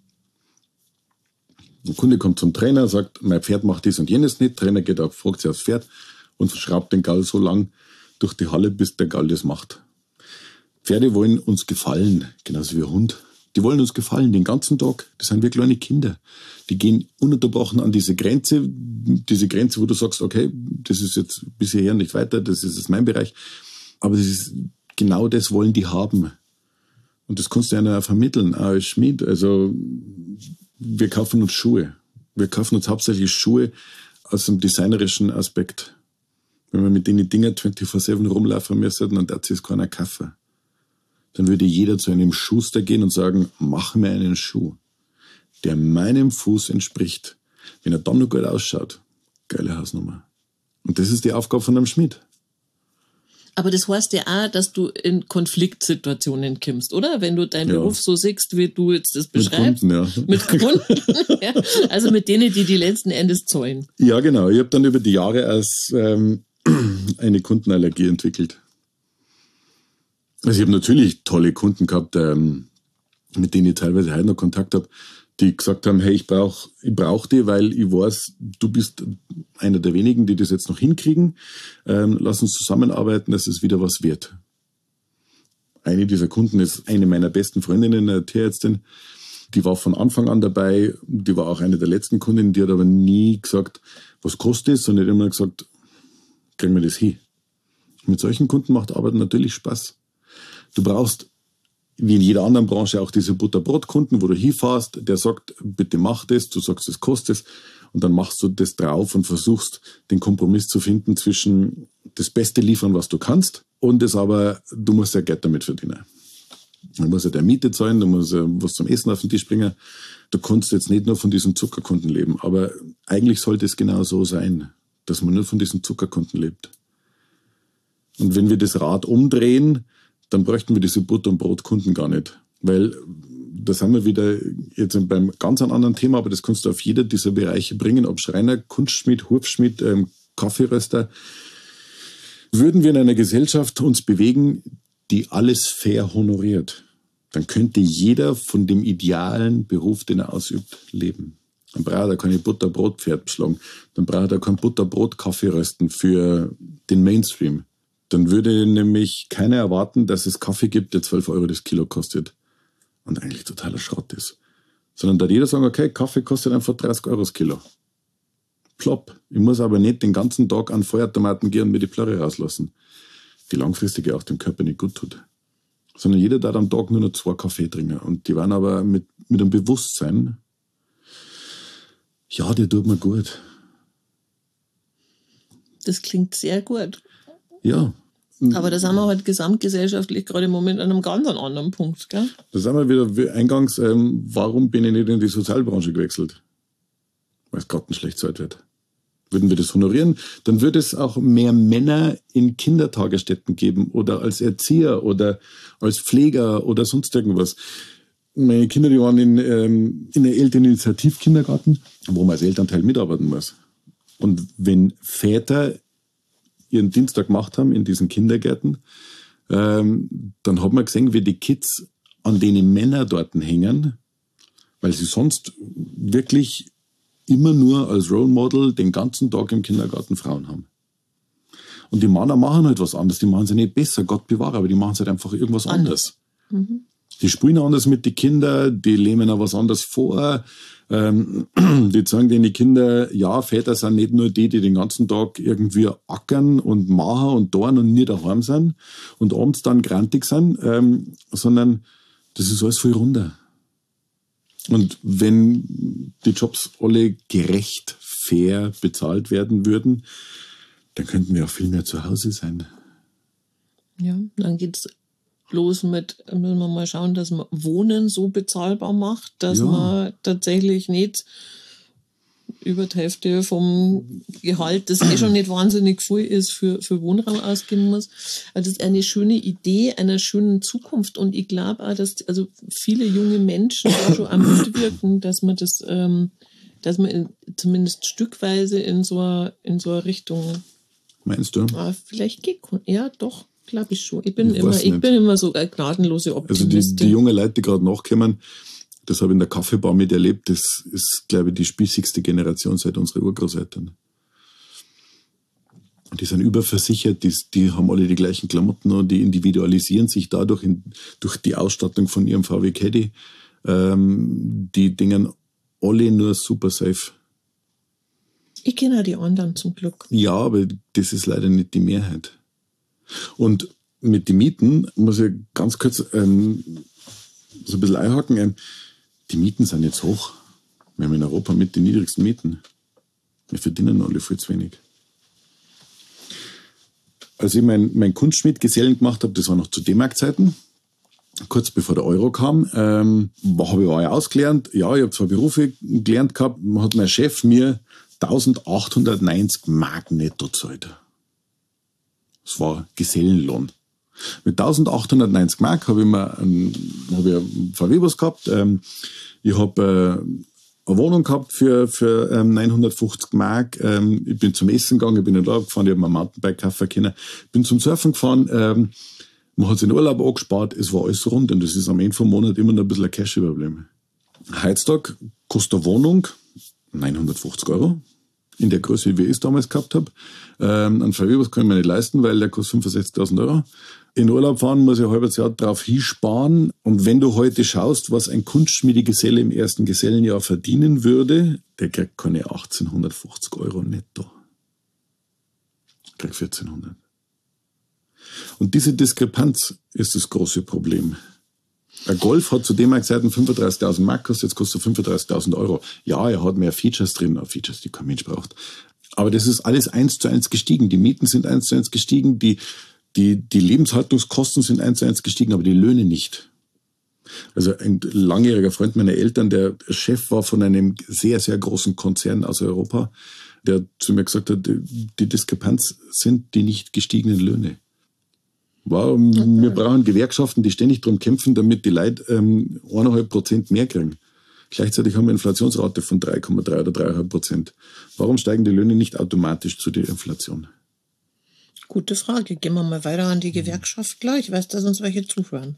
Der Kunde kommt zum Trainer, sagt, mein Pferd macht das und jenes nicht. Der Trainer geht auf, fragt sich aufs Pferd und schraubt den Gall so lang durch die Halle, bis der Gall das macht. Pferde wollen uns gefallen, genauso wie ein Hund. Die wollen uns gefallen den ganzen Tag. Das sind wie kleine Kinder. Die gehen ununterbrochen an diese Grenze, diese Grenze, wo du sagst, okay, das ist jetzt bis hierher nicht weiter, das ist jetzt mein Bereich. Aber das ist genau das wollen die haben. Und das kannst du ja auch vermitteln, auch als Schmied. Also wir kaufen uns Schuhe. Wir kaufen uns hauptsächlich Schuhe aus einem designerischen Aspekt. Wenn wir mit denen Dinger vierundzwanzig sieben rumlaufen müssen, dann darf es keiner kaufen. Dann würde jeder zu einem Schuster gehen und sagen, mach mir einen Schuh, der meinem Fuß entspricht. Wenn er dann noch gut ausschaut, geile Hausnummer. Und das ist die Aufgabe von einem Schmied. Aber das heißt ja auch, dass du in Konfliktsituationen kommst, oder? Wenn du deinen Ja. Beruf so siehst, wie du jetzt das beschreibst. Mit Kunden, ja. Mit Kunden, ja. Also mit denen, die die letzten Endes zahlen. Ja, genau. Ich habe dann über die Jahre als ähm, eine Kundenallergie entwickelt. Also ich habe natürlich tolle Kunden gehabt, ähm, mit denen ich teilweise heute noch Kontakt habe, die gesagt haben, hey, ich brauche ich brauch die, weil ich weiß, du bist einer der wenigen, die das jetzt noch hinkriegen. Ähm, lass uns zusammenarbeiten, dass es wieder was wird. Eine dieser Kunden ist eine meiner besten Freundinnen, eine Tierärztin. Die war von Anfang an dabei. Die war auch eine der letzten Kundinnen. Die hat aber nie gesagt, was kostet es, sondern hat immer gesagt, kriegen wir das hin. Mit solchen Kunden macht Arbeiten natürlich Spaß. Du brauchst, wie in jeder anderen Branche, auch diese Butterbrotkunden, wo du hinfährst, der sagt, bitte mach das, du sagst, das kostet es, und dann machst du das drauf und versuchst, den Kompromiss zu finden zwischen das Beste liefern, was du kannst, und es aber, du musst ja Geld damit verdienen. Du musst ja der Miete zahlen, du musst ja was zum Essen auf den Tisch bringen. Du kannst jetzt nicht nur von diesen Zuckerkunden leben, aber eigentlich sollte es genau so sein, dass man nur von diesen Zuckerkunden lebt. Und wenn wir das Rad umdrehen, dann bräuchten wir diese Butter- und Brotkunden gar nicht. Weil da sind wir wieder jetzt beim ganz anderen Thema, aber das kannst du auf jeder dieser Bereiche bringen, ob Schreiner, Kunstschmied, Hufschmied, ähm, Kaffeeröster. Würden wir in einer Gesellschaft uns bewegen, die alles fair honoriert, dann könnte jeder von dem idealen Beruf, den er ausübt, leben. Dann braucht er keine Butterbrotpferd beschlagen, dann braucht er kein Butterbrot-Kaffee rösten für den Mainstream. Dann würde nämlich keiner erwarten, dass es Kaffee gibt, der zwölf Euro das Kilo kostet und eigentlich totaler Schrott ist. Sondern da jeder sagen, okay, Kaffee kostet einfach dreißig Euro das Kilo. Plopp. Ich muss aber nicht den ganzen Tag an Feuertomaten gehen und mir die Plörre rauslassen, die langfristig auch dem Körper nicht gut tut. Sondern jeder darf am Tag nur noch zwei Kaffee trinken. Und die waren aber mit, mit einem Bewusstsein, ja, der tut mir gut. Das klingt sehr gut. Ja. Aber da sind wir halt gesamtgesellschaftlich gerade im Moment an einem ganz anderen Punkt, gell? Da sind wir wieder wie eingangs, ähm, warum bin ich nicht in die Sozialbranche gewechselt? Weil es gerade schlecht Zeit wird. Würden wir das honorieren, dann würde es auch mehr Männer in Kindertagesstätten geben oder als Erzieher oder als Pfleger oder sonst irgendwas. Meine Kinder, die waren in, ähm, in einem Elterninitiativkindergarten, wo man als Elternteil mitarbeiten muss. Und wenn Väter ihren Dienstag gemacht haben in diesen Kindergärten, ähm, dann hat man gesehen, wie die Kids an denen Männer dort hängen, weil sie sonst wirklich immer nur als Role Model den ganzen Tag im Kindergarten Frauen haben. Und die Männer machen halt was anderes, die machen sie nicht besser, Gott bewahre, aber die machen halt einfach irgendwas anderes. Mhm. Die spielen anders mit den Kindern, die lehnen auch was anderes vor. Ähm, die sagen denen die Kinder, ja, Väter sind nicht nur die, die den ganzen Tag irgendwie ackern und machen und dorn und nie daheim sind und abends dann grantig sind, ähm, sondern das ist alles viel runder. Und wenn die Jobs alle gerecht, fair bezahlt werden würden, dann könnten wir auch viel mehr zu Hause sein. Ja, dann geht's bloß mit, müssen wir mal schauen, dass man Wohnen so bezahlbar macht, dass ja. man tatsächlich nicht über die Hälfte vom Gehalt, das eh schon nicht wahnsinnig viel ist, für, für Wohnraum ausgeben muss. Also das ist eine schöne Idee einer schönen Zukunft und ich glaube auch, dass also viele junge Menschen da schon auch mitwirken, dass man das, ähm, dass man in, zumindest stückweise in so eine, in so eine Richtung meinst du? Äh, vielleicht geht, ja doch. Glaube ich schon. Ich bin, ich immer, ich bin immer so eine gnadenlose Optimistin. Also die, die jungen Leute, die gerade nachkommen, das habe ich in der Kaffeebar miterlebt, das ist, glaube ich, die spießigste Generation seit unseren Urgroßeltern. Die sind überversichert, die, die haben alle die gleichen Klamotten und die individualisieren sich dadurch in, durch die Ausstattung von ihrem V W Caddy. Ähm, die dingen alle nur super safe. Ich kenne auch die anderen zum Glück. Ja, aber das ist leider nicht die Mehrheit. Und mit den Mieten muss ich ganz kurz ähm, so ein bisschen einhaken. Ähm, die Mieten sind jetzt hoch. Wir haben in Europa mit den niedrigsten Mieten. Wir verdienen alle viel zu wenig. Als ich mein, mein Kunstschmied-Gesellen gemacht habe, das war noch zu D-Mark-Zeiten, kurz bevor der Euro kam, ähm, habe ich auch ausgelernt. Ja, ich habe zwei Berufe gelernt gehabt, hat mein Chef mir eintausendachthundertneunzig Mark netto gezahlt. Das war Gesellenlohn. Mit eintausendachthundertneunzig Mark habe ich mir einen, hab ich einen V W-Bus gehabt. Ähm, ich habe äh, eine Wohnung gehabt für, für ähm, neunhundertfünfzig Mark. Ähm, ich bin zum Essen gegangen, ich bin in den Urlaub gefahren, ich habe mir ein Mountainbike kaufen können. Bin zum Surfen gefahren, ähm, man hat sich den Urlaub angespart, es war alles rund und das ist am Ende vom Monat immer noch ein bisschen ein Cash-Problem. Heutzutage kostet eine Wohnung neunhundertfünfzig Euro. In der Größe, wie ich es damals gehabt habe. Ähm, einen V W-Bus kann ich mir nicht leisten, weil der kostet fünfundsechzigtausend Euro. In Urlaub fahren muss ich ein halbes Jahr drauf hinsparen. Und wenn du heute schaust, was ein Kunstschmiedegeselle im ersten Gesellenjahr verdienen würde, der kriegt keine achtzehnhundertfünfzig Euro netto. Der kriegt vierzehnhundert. Und diese Diskrepanz ist das große Problem. Ein Golf hat zu D-Mark-Zeiten fünfunddreißigtausend Mark gekostet, jetzt kostet er fünfunddreißigtausend Euro. Ja, er hat mehr Features drin, Features, die kein Mensch braucht. Aber das ist alles eins zu eins gestiegen. Die Mieten sind eins zu eins gestiegen, die, die, die Lebenshaltungskosten sind eins zu eins gestiegen, aber die Löhne nicht. Also ein langjähriger Freund meiner Eltern, der Chef war von einem sehr, sehr großen Konzern aus Europa, der zu mir gesagt hat, die Diskrepanz sind die nicht gestiegenen Löhne. Wow, okay. Wir brauchen Gewerkschaften, die ständig darum kämpfen, damit die Leute ähm, eineinhalb Prozent mehr kriegen. Gleichzeitig haben wir eine Inflationsrate von drei Komma drei oder drei Komma fünf Prozent. Warum steigen die Löhne nicht automatisch zu der Inflation? Gute Frage. Gehen wir mal weiter an die Gewerkschaft gleich. Weißt du, sonst welche zuhören.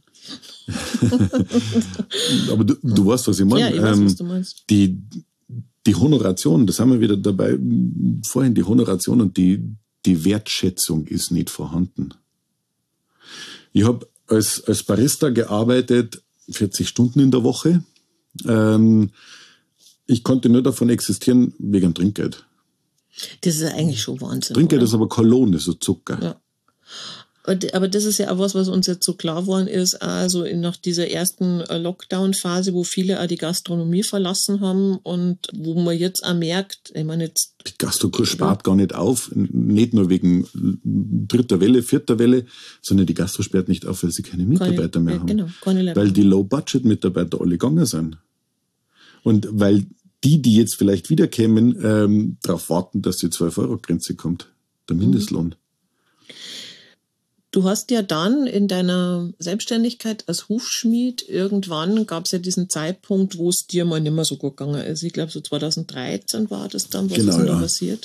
Aber du, du weißt, was ich meine. Ja, ich weiß, ähm, was du meinst. Die, die Honoration, das haben wir wieder dabei, vorhin die Honoration und die, die Wertschätzung ist nicht vorhanden. Ich habe als, als Barista gearbeitet, vierzig Stunden in der Woche. Ähm, ich konnte nur davon existieren wegen dem Trinkgeld. Das ist ja eigentlich schon Wahnsinn. Trinkgeld oder? ist aber keine Lohn, das ist so Zucker. Ja. Aber das ist ja auch was, was uns jetzt so klar geworden ist, also nach dieser ersten Lockdown-Phase, wo viele auch die Gastronomie verlassen haben und wo man jetzt auch merkt, ich meine jetzt... Die Gastronomie spart gar nicht auf, nicht nur wegen dritter Welle, vierter Welle, sondern die Gastro sperrt nicht auf, weil sie keine Mitarbeiter keine, mehr haben. Genau, keine Leute. Weil die Low-Budget-Mitarbeiter alle gegangen sind. Und weil die, die jetzt vielleicht wiederkämen, ähm, darauf warten, dass die zwölf Euro Grenze kommt, der Mindestlohn. Mhm. Du hast ja dann in deiner Selbstständigkeit als Hufschmied, irgendwann gab es ja diesen Zeitpunkt, wo es dir mal nicht mehr so gut gegangen ist. Ich glaube, so zweitausenddreizehn war das dann. Was genau, ist denn ja. da passiert?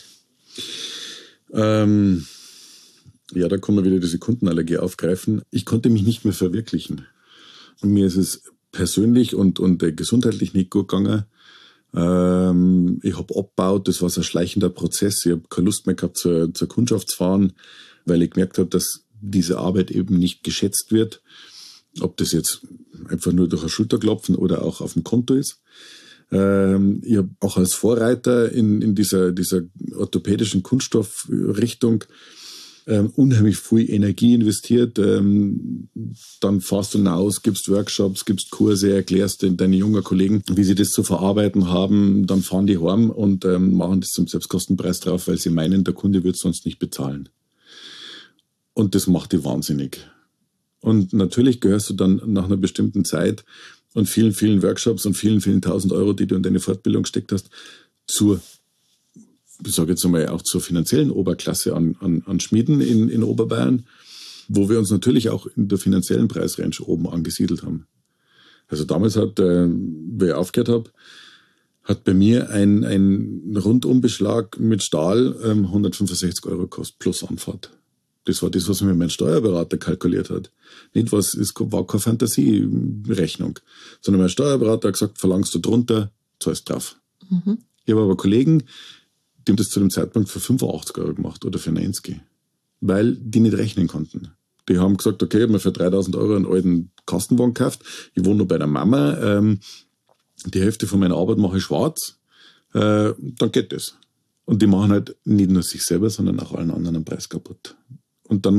Ähm, ja, da kann man wieder diese Kundenallergie aufgreifen. Ich konnte mich nicht mehr verwirklichen. Und mir ist es persönlich und, und äh, gesundheitlich nicht gut gegangen. Ähm, ich habe abgebaut, das war so ein schleichender Prozess. Ich habe keine Lust mehr gehabt, zur, zur Kundschaft zu fahren, weil ich gemerkt habe, dass diese Arbeit eben nicht geschätzt wird, ob das jetzt einfach nur durch eine Schulter klopfen oder auch auf dem Konto ist. Ähm, ich habe auch als Vorreiter in, in dieser, dieser orthopädischen Kunststoffrichtung ähm, unheimlich viel Energie investiert. Ähm, dann fährst du hinaus, gibst Workshops, gibst Kurse, erklärst den, deine jungen Kollegen, wie sie das zu verarbeiten haben. Dann fahren die heim und ähm, machen das zum Selbstkostenpreis drauf, weil sie meinen, der Kunde wird sonst nicht bezahlen. Und das macht die wahnsinnig. Und natürlich gehörst du dann nach einer bestimmten Zeit und vielen, vielen Workshops und vielen, vielen tausend Euro, die du in deine Fortbildung gesteckt hast, zur, ich sage jetzt einmal, auch zur finanziellen Oberklasse an, an, an Schmieden in, in Oberbayern, wo wir uns natürlich auch in der finanziellen Preisrange oben angesiedelt haben. Also damals hat, äh, wie ich aufgehört habe, hat bei mir ein, ein Rundumbeschlag mit Stahl ähm, hundertfünfundsechzig Euro gekostet, plus Anfahrt. Das war das, was mir mein Steuerberater kalkuliert hat. Nicht was, es war keine Fantasierechnung, sondern mein Steuerberater hat gesagt, verlangst du drunter, zahlst drauf. Mhm. Ich habe aber Kollegen, die haben das zu dem Zeitpunkt für fünfundachtzig Euro gemacht oder für neunzig, weil die nicht rechnen konnten. Die haben gesagt, okay, ich habe mir für dreitausend Euro einen alten Kastenwagen gekauft, ich wohne noch bei der Mama, ähm, die Hälfte von meiner Arbeit mache ich schwarz, äh, dann geht das. Und die machen halt nicht nur sich selber, sondern auch allen anderen einen Preis kaputt. Und dann musst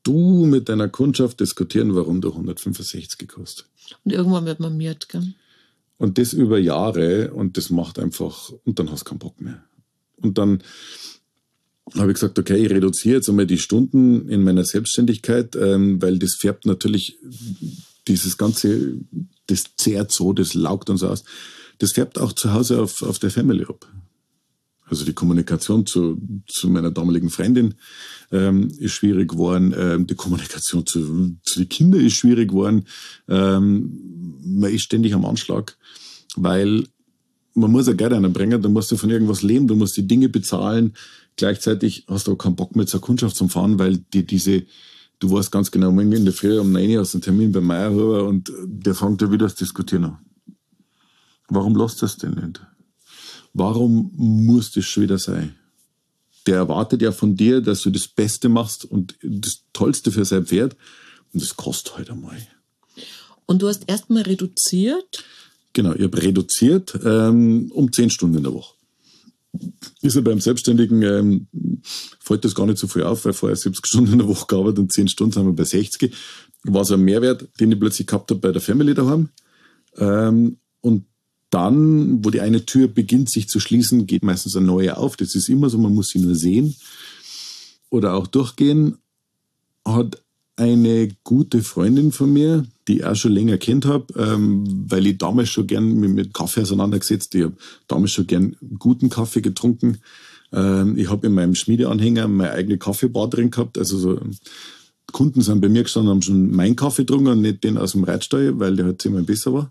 du mit deiner Kundschaft diskutieren, warum du hundertfünfundsechzig kostet. Und irgendwann wird man miert, gell? Und das über Jahre und das macht einfach, und dann hast du keinen Bock mehr. Und dann habe ich gesagt, okay, ich reduziere jetzt einmal die Stunden in meiner Selbstständigkeit, ähm, weil das färbt natürlich dieses ganze, das zehrt so, das laugt und so aus. Das färbt auch zu Hause auf, auf der Family ab. Also die Kommunikation zu, zu meiner damaligen Freundin ähm, ist schwierig geworden. Ähm, die Kommunikation zu, zu den Kindern ist schwierig geworden. Ähm, man ist ständig am Anschlag, weil man muss ja Geld einbringen, du musst ja von irgendwas leben, du musst die Dinge bezahlen. Gleichzeitig hast du auch keinen Bock mehr zur Kundschaft zu fahren, weil die diese, du weißt ganz genau, morgen in der Früh um neun Uhr hast du einen Termin bei Meyerhuber und der fängt ja wieder das Diskutieren an. Warum lässt das denn nicht? Warum muss das schon wieder sein? Der erwartet ja von dir, dass du das Beste machst und das Tollste für sein Pferd. Und das kostet halt einmal. Und du hast erstmal reduziert? Genau, ich habe reduziert ähm, um zehn Stunden in der Woche. Ist ja beim Selbstständigen, ähm, fällt das gar nicht so viel auf, weil vorher siebzig Stunden in der Woche gearbeitet und zehn Stunden sind wir bei sechzig. War so ein Mehrwert, den ich plötzlich gehabt habe bei der Family daheim. Ähm, und dann, wo die eine Tür beginnt sich zu schließen, geht meistens eine neue auf. Das ist immer so, man muss sie nur sehen oder auch durchgehen. Hat eine gute Freundin von mir, die ich auch schon länger kennt habe, ähm, weil ich damals schon gern mit, mit Kaffee auseinandergesetzt. Ich habe damals schon gern guten Kaffee getrunken. Ähm, ich habe in meinem Schmiedeanhänger meine eigene Kaffeebar drin gehabt. Also so Kunden sind bei mir gestanden, haben schon meinen Kaffee getrunken und nicht den aus dem Reitstall, weil der halt zehnmal besser war.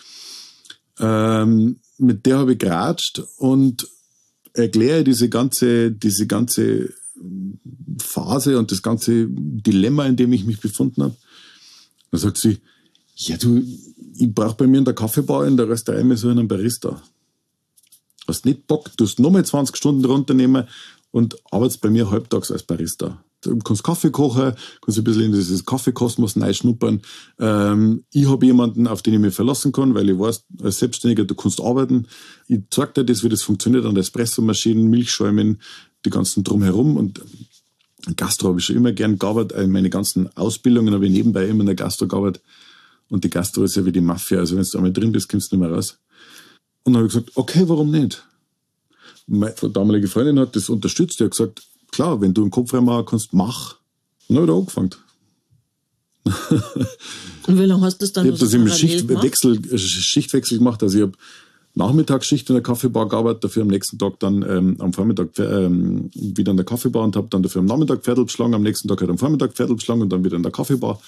Ähm, mit der habe ich geratscht und erkläre diese ganze, diese ganze Phase und das ganze Dilemma, in dem ich mich befunden habe. Dann sagt sie, ja du, ich brauche bei mir in der Kaffeebar in der Rösterei immer so einen Barista. Hast nicht Bock, du hast nochmal zwanzig Stunden runternehmen und arbeitest bei mir halbtags als Barista. Du kannst Kaffee kochen, kannst ein bisschen in dieses Kaffeekosmos reinschnuppern. Ähm, ich habe jemanden, auf den ich mich verlassen kann, weil ich weiß, als Selbstständiger, du kannst arbeiten. Ich zeig dir das, wie das funktioniert an der Espressomaschinen, Milchschäumen, die ganzen drumherum. Und Gastro habe ich schon immer gern gearbeitet. Meine ganzen Ausbildungen habe ich nebenbei immer in der Gastro gearbeitet. Und die Gastro ist ja wie die Mafia. Also wenn du einmal drin bist, kommst du nicht mehr raus. Und dann habe ich gesagt, okay, warum nicht? Meine damalige Freundin hat das unterstützt. Die hat gesagt, klar, wenn du einen Kopf reinmachen kannst, mach. Und dann habe ich da angefangen. Und wie lange hast du das dann ich so Ich habe das im parallel gemacht? Schichtwechsel, Schichtwechsel gemacht. Also ich habe Nachmittagsschicht in der Kaffeebar gearbeitet, dafür am nächsten Tag dann ähm, am Vormittag ähm, wieder in der Kaffeebar und habe dann dafür am Nachmittag Pferdl geschlagen, am nächsten Tag halt am Vormittag Pferdl geschlagen und dann wieder in der Kaffeebar.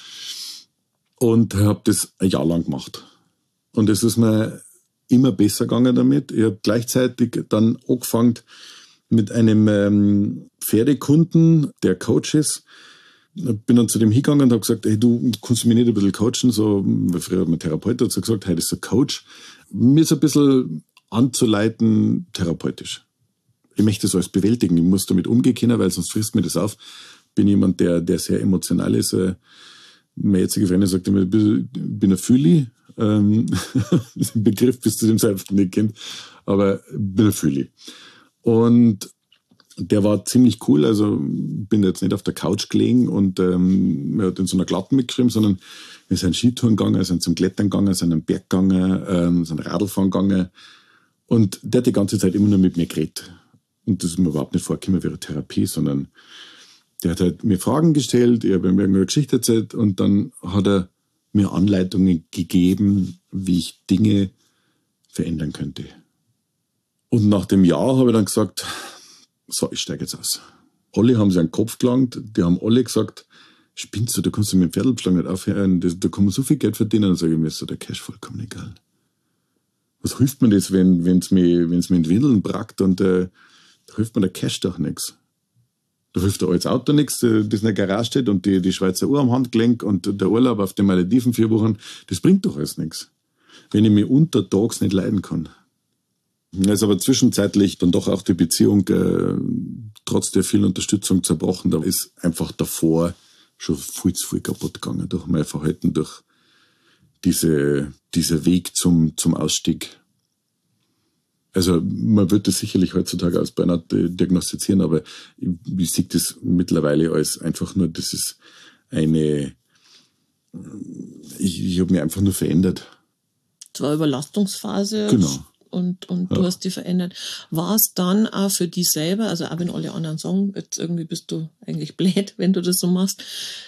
Und habe das ein Jahr lang gemacht. Und es ist mir immer besser gegangen damit. Ich habe gleichzeitig dann angefangen mit einem ähm, Pferdekunden, der Coach ist. Bin dann zu dem hingegangen und habe gesagt, hey, du kannst mich nicht ein bisschen coachen, so, weil früher hat mein Therapeut dazu gesagt, hey, das ist ein Coach. Mir ist ein bisschen anzuleiten, therapeutisch. Ich möchte das alles bewältigen, ich muss damit umgehen können, weil sonst frisst mir das auf. Bin jemand, der, der sehr emotional ist. Meine jetzige Freundin sagt immer, ich bin ein Fühli. Ähm, den Begriff bis zu dem Zeitpunkt nicht kennt, aber ich bin ein Füli. Und der war ziemlich cool, also bin jetzt nicht auf der Couch gelegen und ähm, er hat in so einer Glatten mitgeschrieben, sondern wir sind Skitouren gegangen, wir sind zum Klettern gegangen, sind am Berg gegangen, ähm, sind Radlfahren gegangen und der hat die ganze Zeit immer nur mit mir geredet. Und das ist mir überhaupt nicht vorgekommen wie eine Therapie, sondern der hat halt mir Fragen gestellt, ich habe ihm irgendeine Geschichte erzählt und dann hat er mir Anleitungen gegeben, wie ich Dinge verändern könnte. Und nach dem Jahr habe ich dann gesagt, so, ich steige jetzt aus. Alle haben sich an den Kopf gelangt, die haben alle gesagt, spinnst du, da kannst du mit dem Pferdelbeschlag nicht aufhören, da kann man so viel Geld verdienen. Dann sage ich mir, ist so der Cash vollkommen egal. Was hilft mir das, wenn es mir, wenn's mir in die Windeln brackt und äh, da hilft mir der Cash doch nichts. Da hilft dir als Auto nichts, das in der Garage steht und die, die Schweizer Uhr am Handgelenk und der Urlaub auf den Malediven vier Wochen, das bringt doch alles nichts. Wenn ich mich untertags nicht leiden kann. Da ist aber zwischenzeitlich dann doch auch die Beziehung äh, trotz der vielen Unterstützung zerbrochen. Da ist einfach davor schon viel zu viel kaputt gegangen durch mein Verhalten, durch diese, dieser Weg zum, zum Ausstieg. Also man wird das sicherlich heutzutage als Burnout diagnostizieren, aber ich, ich sehe das mittlerweile als einfach nur, das ist eine, ich, ich habe mich einfach nur verändert. Es war Überlastungsphase. Genau. Und, und Ja. du hast dich verändert. War es dann auch für dich selber, also auch wenn alle anderen sagen, jetzt irgendwie bist du eigentlich blöd, wenn du das so machst,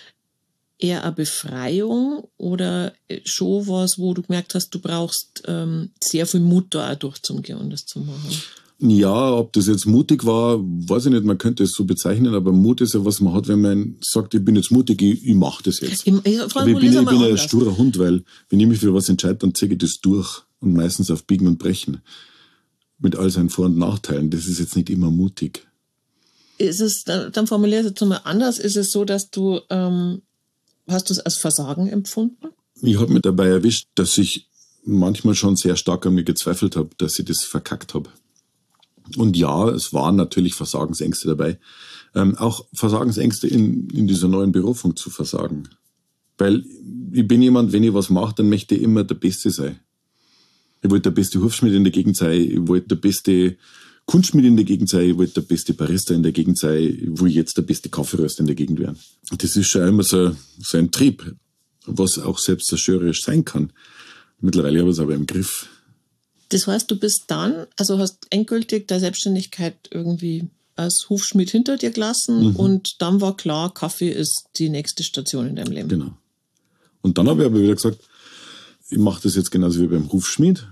eher eine Befreiung oder schon was, wo du gemerkt hast, du brauchst ähm, sehr viel Mut da auch durchzugehen und das zu machen? Ja, ob das jetzt mutig war, weiß ich nicht, man könnte es so bezeichnen, aber Mut ist ja, was man hat, wenn man sagt, ich bin jetzt mutig, ich, ich mache das jetzt. Ich, ich, aber ich bin, ich bin ein sturer Hund, weil wenn ich mich für was entscheide, dann ziehe ich das durch und meistens auf Biegen und Brechen. Mit all seinen Vor- und Nachteilen. Das ist jetzt nicht immer mutig. Ist es, dann, dann formuliere ich es jetzt nochmal anders, ist es so, dass du, ähm, hast du es als Versagen empfunden? Ich habe mich dabei erwischt, dass ich manchmal schon sehr stark an mir gezweifelt habe, dass ich das verkackt habe. Und ja, es waren natürlich Versagensängste dabei. Ähm, auch Versagensängste in, in dieser neuen Berufung zu versagen. Weil ich bin jemand, wenn ich was mache, dann möchte ich immer der Beste sein. Ich wollte der beste Hufschmied in der Gegend sein, ich wollte der beste Kunstschmied in der Gegend sein, ich wollte der beste Barista in der Gegend sein, ich will jetzt der beste Kaffeeröster in der Gegend werden. Und das ist schon immer so, so ein Trieb, was auch selbst zerstörerisch sein kann. Mittlerweile habe ich es aber im Griff. Das heißt, du bist dann, also hast endgültig der Selbstständigkeit irgendwie als Hufschmied hinter dir gelassen mhm. und dann war klar, Kaffee ist die nächste Station in deinem Leben. Genau. Und dann habe ich aber wieder gesagt, ich mache das jetzt genauso wie beim Hufschmied.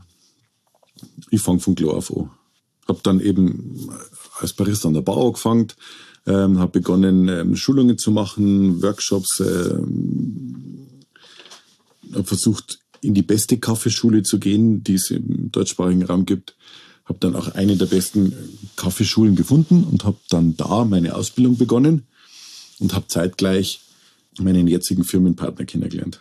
Ich fange von klar auf an. Habe dann eben als Barista an der Bar angefangen, ähm, habe begonnen, ähm, Schulungen zu machen, Workshops, ähm, habe versucht, in die beste Kaffeeschule zu gehen, die es im deutschsprachigen Raum gibt. Habe dann auch eine der besten Kaffeeschulen gefunden und habe dann da meine Ausbildung begonnen und habe zeitgleich meinen jetzigen Firmenpartner kennengelernt.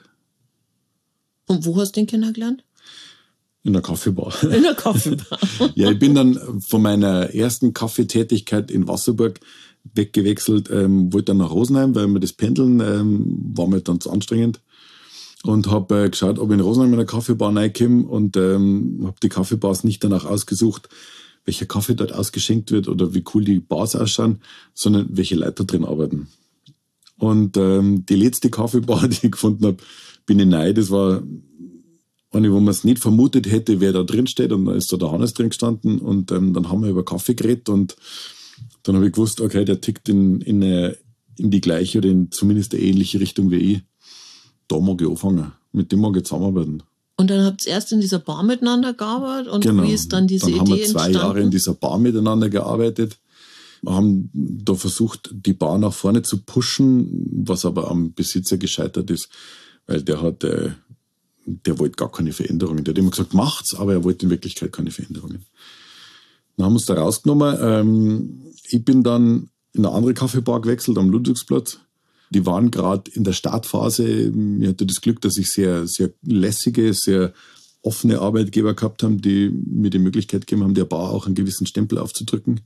Und wo hast du den kennengelernt? In der Kaffeebar. In der Kaffeebar. Ja, ich bin dann von meiner ersten Kaffeetätigkeit in Wasserburg weggewechselt, ähm, wollte dann nach Rosenheim, weil mir das Pendeln ähm, war mir dann zu anstrengend. Und habe äh, geschaut, ob ich in Rosenheim in eine Kaffeebar reinkomme und ähm, habe die Kaffeebars nicht danach ausgesucht, welcher Kaffee dort ausgeschenkt wird oder wie cool die Bars ausschauen, sondern welche Leute drin arbeiten. Und ähm, die letzte Kaffeebar, die ich gefunden habe, bin ich neu. Das war eine, wo man es nicht vermutet hätte, wer da drin steht. Und dann ist da der Hannes drin gestanden und ähm, dann haben wir über Kaffee geredet und dann habe ich gewusst, okay, der tickt in, in, eine, in die gleiche oder in zumindest eine ähnliche Richtung wie ich. Da mag ich anfangen. Mit dem mag ich zusammenarbeiten. Und dann habt ihr erst in dieser Bar miteinander gearbeitet und genau. Wie ist dann diese dann Idee haben wir zwei entstanden? Jahre in dieser Bar miteinander gearbeitet. Wir haben da versucht, die Bar nach vorne zu pushen, was aber am Besitzer gescheitert ist, weil der hat, äh, der wollte gar keine Veränderungen. Der hat immer gesagt, macht's, aber er wollte in Wirklichkeit keine Veränderungen. Dann haben wir uns da rausgenommen. Ähm, ich bin dann in eine andere Kaffeebar gewechselt am Ludwigsplatz. Die waren gerade in der Startphase. Ich hatte das Glück, dass ich sehr, sehr lässige, sehr offene Arbeitgeber gehabt haben, die mir die Möglichkeit gegeben haben, der Bar auch einen gewissen Stempel aufzudrücken.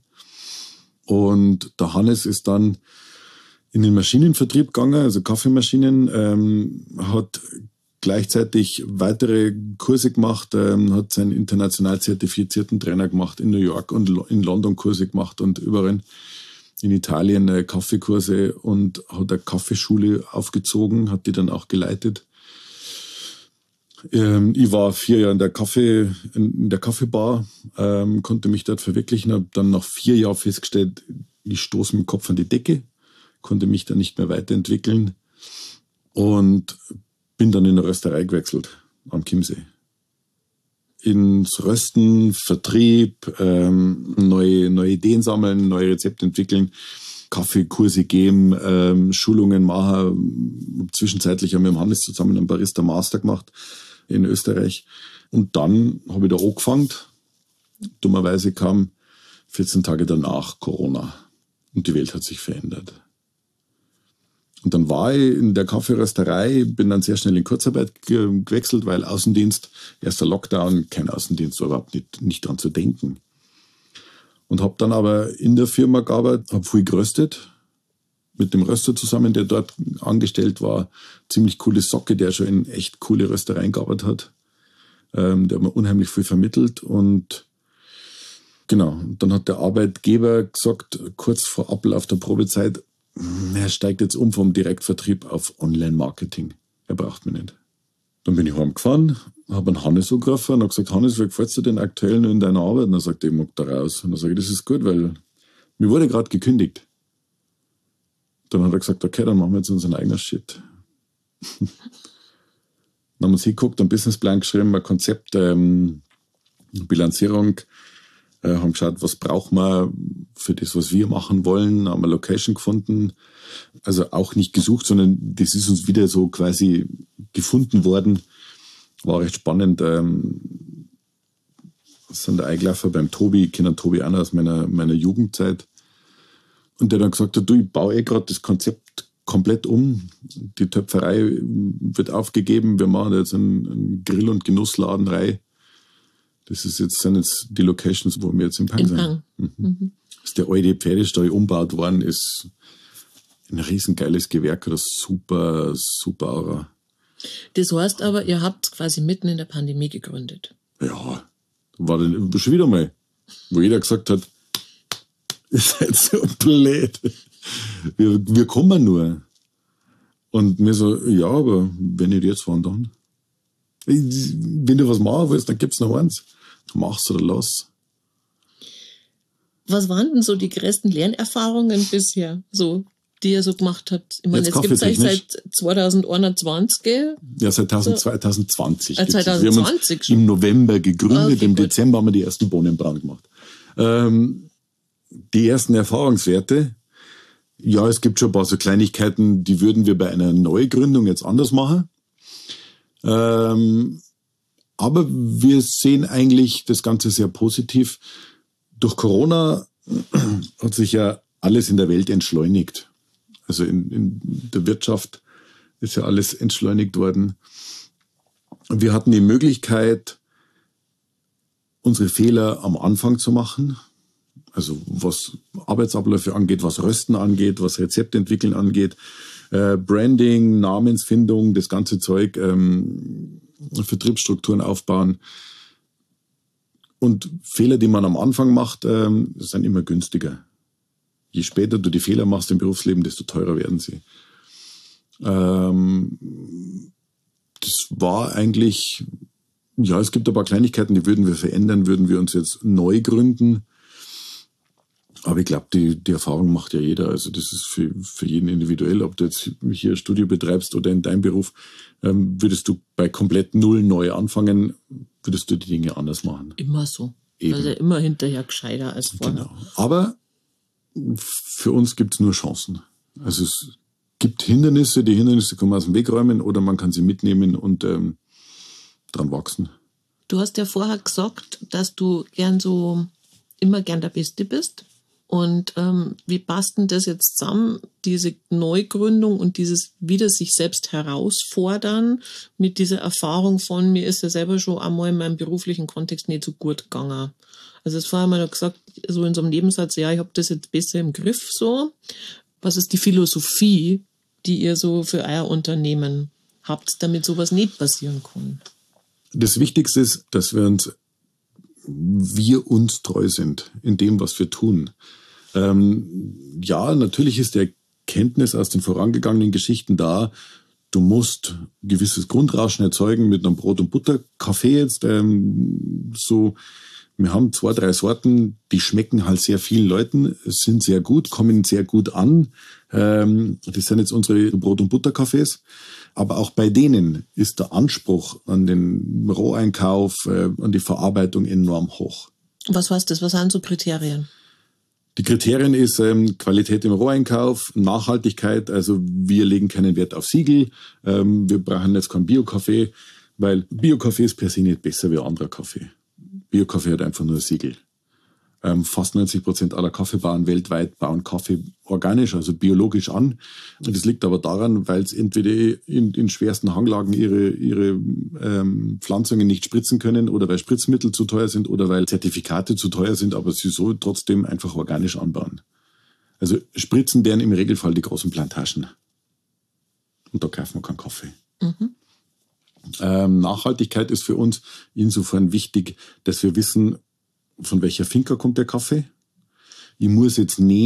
Und der Hannes ist dann in den Maschinenvertrieb gegangen, also Kaffeemaschinen, ähm, hat gleichzeitig weitere Kurse gemacht, ähm, hat seinen international zertifizierten Trainer gemacht in New York und in London Kurse gemacht und überall. In Italien äh, Kaffeekurse und hat eine Kaffeeschule aufgezogen, hat die dann auch geleitet. Ähm, ich war vier Jahre in der Kaffee, in der Kaffeebar, ähm, konnte mich dort verwirklichen, habe dann nach vier Jahren festgestellt, ich stoße mit dem Kopf an die Decke, konnte mich dann nicht mehr weiterentwickeln und bin dann in eine Rösterei gewechselt am Chiemsee. Ins Rösten, Vertrieb, ähm, neue, neue Ideen sammeln, neue Rezepte entwickeln, Kaffeekurse geben, ähm, Schulungen machen. Zwischenzeitlich haben wir mit Hannes zusammen einen Barista Master gemacht in Österreich. Und dann habe ich da angefangen. Dummerweise kam vierzehn Tage danach Corona und die Welt hat sich verändert. Und dann war ich in der Kaffeerösterei, bin dann sehr schnell in Kurzarbeit ge- gewechselt, weil Außendienst, erster Lockdown, kein Außendienst, war überhaupt nicht, nicht dran zu denken. Und habe dann aber in der Firma gearbeitet, habe viel geröstet, mit dem Röster zusammen, der dort angestellt war. Ziemlich coole Socke, der schon in echt coole Röstereien gearbeitet hat. Ähm, der hat mir unheimlich viel vermittelt. Und genau, dann hat der Arbeitgeber gesagt, kurz vor Ablauf der Probezeit, er steigt jetzt um vom Direktvertrieb auf Online-Marketing. Er braucht mich nicht. Dann bin ich heimgefahren, habe einen Hannes angerufen und habe gesagt, Hannes, wie gefällt dir den aktuell in deiner Arbeit? Und er sagt, ich mag da raus. Und dann sage ich, das ist gut, weil mir wurde gerade gekündigt. Dann hat er gesagt, okay, dann machen wir jetzt unseren eigenen Shit. Dann haben wir uns hingeguckt, einen Businessplan geschrieben, ein Konzept, ähm, Bilanzierung, äh, haben geschaut, was brauchen wir für das, was wir machen wollen, haben eine Location gefunden. Also auch nicht gesucht, sondern das ist uns wieder so quasi gefunden worden. War recht spannend. Ähm, das sind der Eigelaufer beim Tobi, ich kenne den Tobi auch noch aus meiner, meiner Jugendzeit. Und der dann gesagt hat, du, ich baue eh gerade das Konzept komplett um. Die Töpferei wird aufgegeben. Wir machen jetzt einen, einen Grill- und Genussladen rein. Das ist jetzt, sind jetzt die Locations, wo wir jetzt im Pang In sind. Pang. Mhm. Mhm. Dass der alte Pferdestall umgebaut worden ist, ein riesengeiles Gewerk, das super, super Aura. Das heißt aber, ihr habt quasi mitten in der Pandemie gegründet. Ja, war dann schon wieder mal, wo jeder gesagt hat, ihr seid so blöd. Wir, wir kommen nur. Und mir so, ja, aber wenn nicht jetzt, wann dann? Wenn du was machen willst, dann gibt's noch eins. Mach's oder lass. Was waren denn so die größten Lernerfahrungen bisher, so, die ihr so gemacht habt? Ich meine, jetzt, jetzt gibt es euch seit zwanzig einundzwanzig. Ja, seit zwanzig zwanzig. Äh, zwanzig zwanzig schon. Im November gegründet, okay, im gut. Dezember haben wir die ersten Bohnenbrand gemacht. Ähm, die ersten Erfahrungswerte, ja, es gibt schon ein paar so Kleinigkeiten, die würden wir bei einer Neugründung jetzt anders machen. Ähm, aber wir sehen eigentlich das Ganze sehr positiv. Durch Corona hat sich ja alles in der Welt entschleunigt. Also in, in der Wirtschaft ist ja alles entschleunigt worden. Wir hatten die Möglichkeit, unsere Fehler am Anfang zu machen. Also was Arbeitsabläufe angeht, was Rösten angeht, was Rezeptentwickeln angeht, äh, Branding, Namensfindung, das ganze Zeug, ähm, Vertriebsstrukturen aufbauen. Und Fehler, die man am Anfang macht, ähm, sind immer günstiger. Je später du die Fehler machst im Berufsleben, desto teurer werden sie. Ähm, das war eigentlich, ja, es gibt ein paar Kleinigkeiten, die würden wir verändern, würden wir uns jetzt neu gründen. Aber ich glaube, die, die Erfahrung macht ja jeder. Also das ist für, für jeden individuell. Ob du jetzt hier ein Studio betreibst oder in deinem Beruf, ähm, würdest du bei komplett null neu anfangen, würdest du die Dinge anders machen. Immer so. Eben. Also immer hinterher gescheiter als vorher. Genau. Aber für uns gibt es nur Chancen. Also es gibt Hindernisse, die Hindernisse kann man aus dem Weg räumen oder man kann sie mitnehmen und ähm, dran wachsen. Du hast ja vorher gesagt, dass du gern so immer gern der Beste bist. Und ähm, wie passt denn das jetzt zusammen, diese Neugründung und dieses wieder sich selbst herausfordern mit dieser Erfahrung von, mir ist ja selber schon einmal in meinem beruflichen Kontext nicht so gut gegangen. Also das vorher mal noch gesagt, so in so einem Nebensatz, ja, ich habe das jetzt besser im Griff so. Was ist die Philosophie, die ihr so für euer Unternehmen habt, damit sowas nicht passieren kann? Das Wichtigste ist, dass wir uns wir uns treu sind in dem, was wir tun. Ähm, ja, natürlich ist die Erkenntnis aus den vorangegangenen Geschichten da, du musst ein gewisses Grundrauschen erzeugen mit einem Brot- und Butter-Kaffee jetzt. Ähm, so, wir haben zwei, drei Sorten, die schmecken halt sehr vielen Leuten, sind sehr gut, kommen sehr gut an. Ähm, das sind jetzt unsere Brot- und Butter-Kaffees. Aber auch bei denen ist der Anspruch an den Roheinkauf, äh, an die Verarbeitung enorm hoch. Was heißt das? Was sind so Kriterien? Die Kriterien ist ähm, Qualität im Roheinkauf, Nachhaltigkeit, also wir legen keinen Wert auf Siegel, ähm, wir brauchen jetzt keinen Bio-Kaffee, weil Bio-Kaffee ist per se nicht besser wie anderer Kaffee. Bio-Kaffee hat einfach nur ein Siegel. Ähm, fast neunzig Prozent aller Kaffeebauern weltweit bauen Kaffee organisch, also biologisch an. Und das liegt aber daran, weil es entweder in, in schwersten Hanglagen ihre, ihre ähm, Pflanzungen nicht spritzen können oder weil Spritzmittel zu teuer sind oder weil Zertifikate zu teuer sind, aber sie so trotzdem einfach organisch anbauen. Also spritzen deren im Regelfall die großen Plantagen. Und da kaufen wir keinen Kaffee. Mhm. Ähm, Nachhaltigkeit ist für uns insofern wichtig, dass wir wissen, von welcher Finca kommt der Kaffee. Ich muss jetzt nicht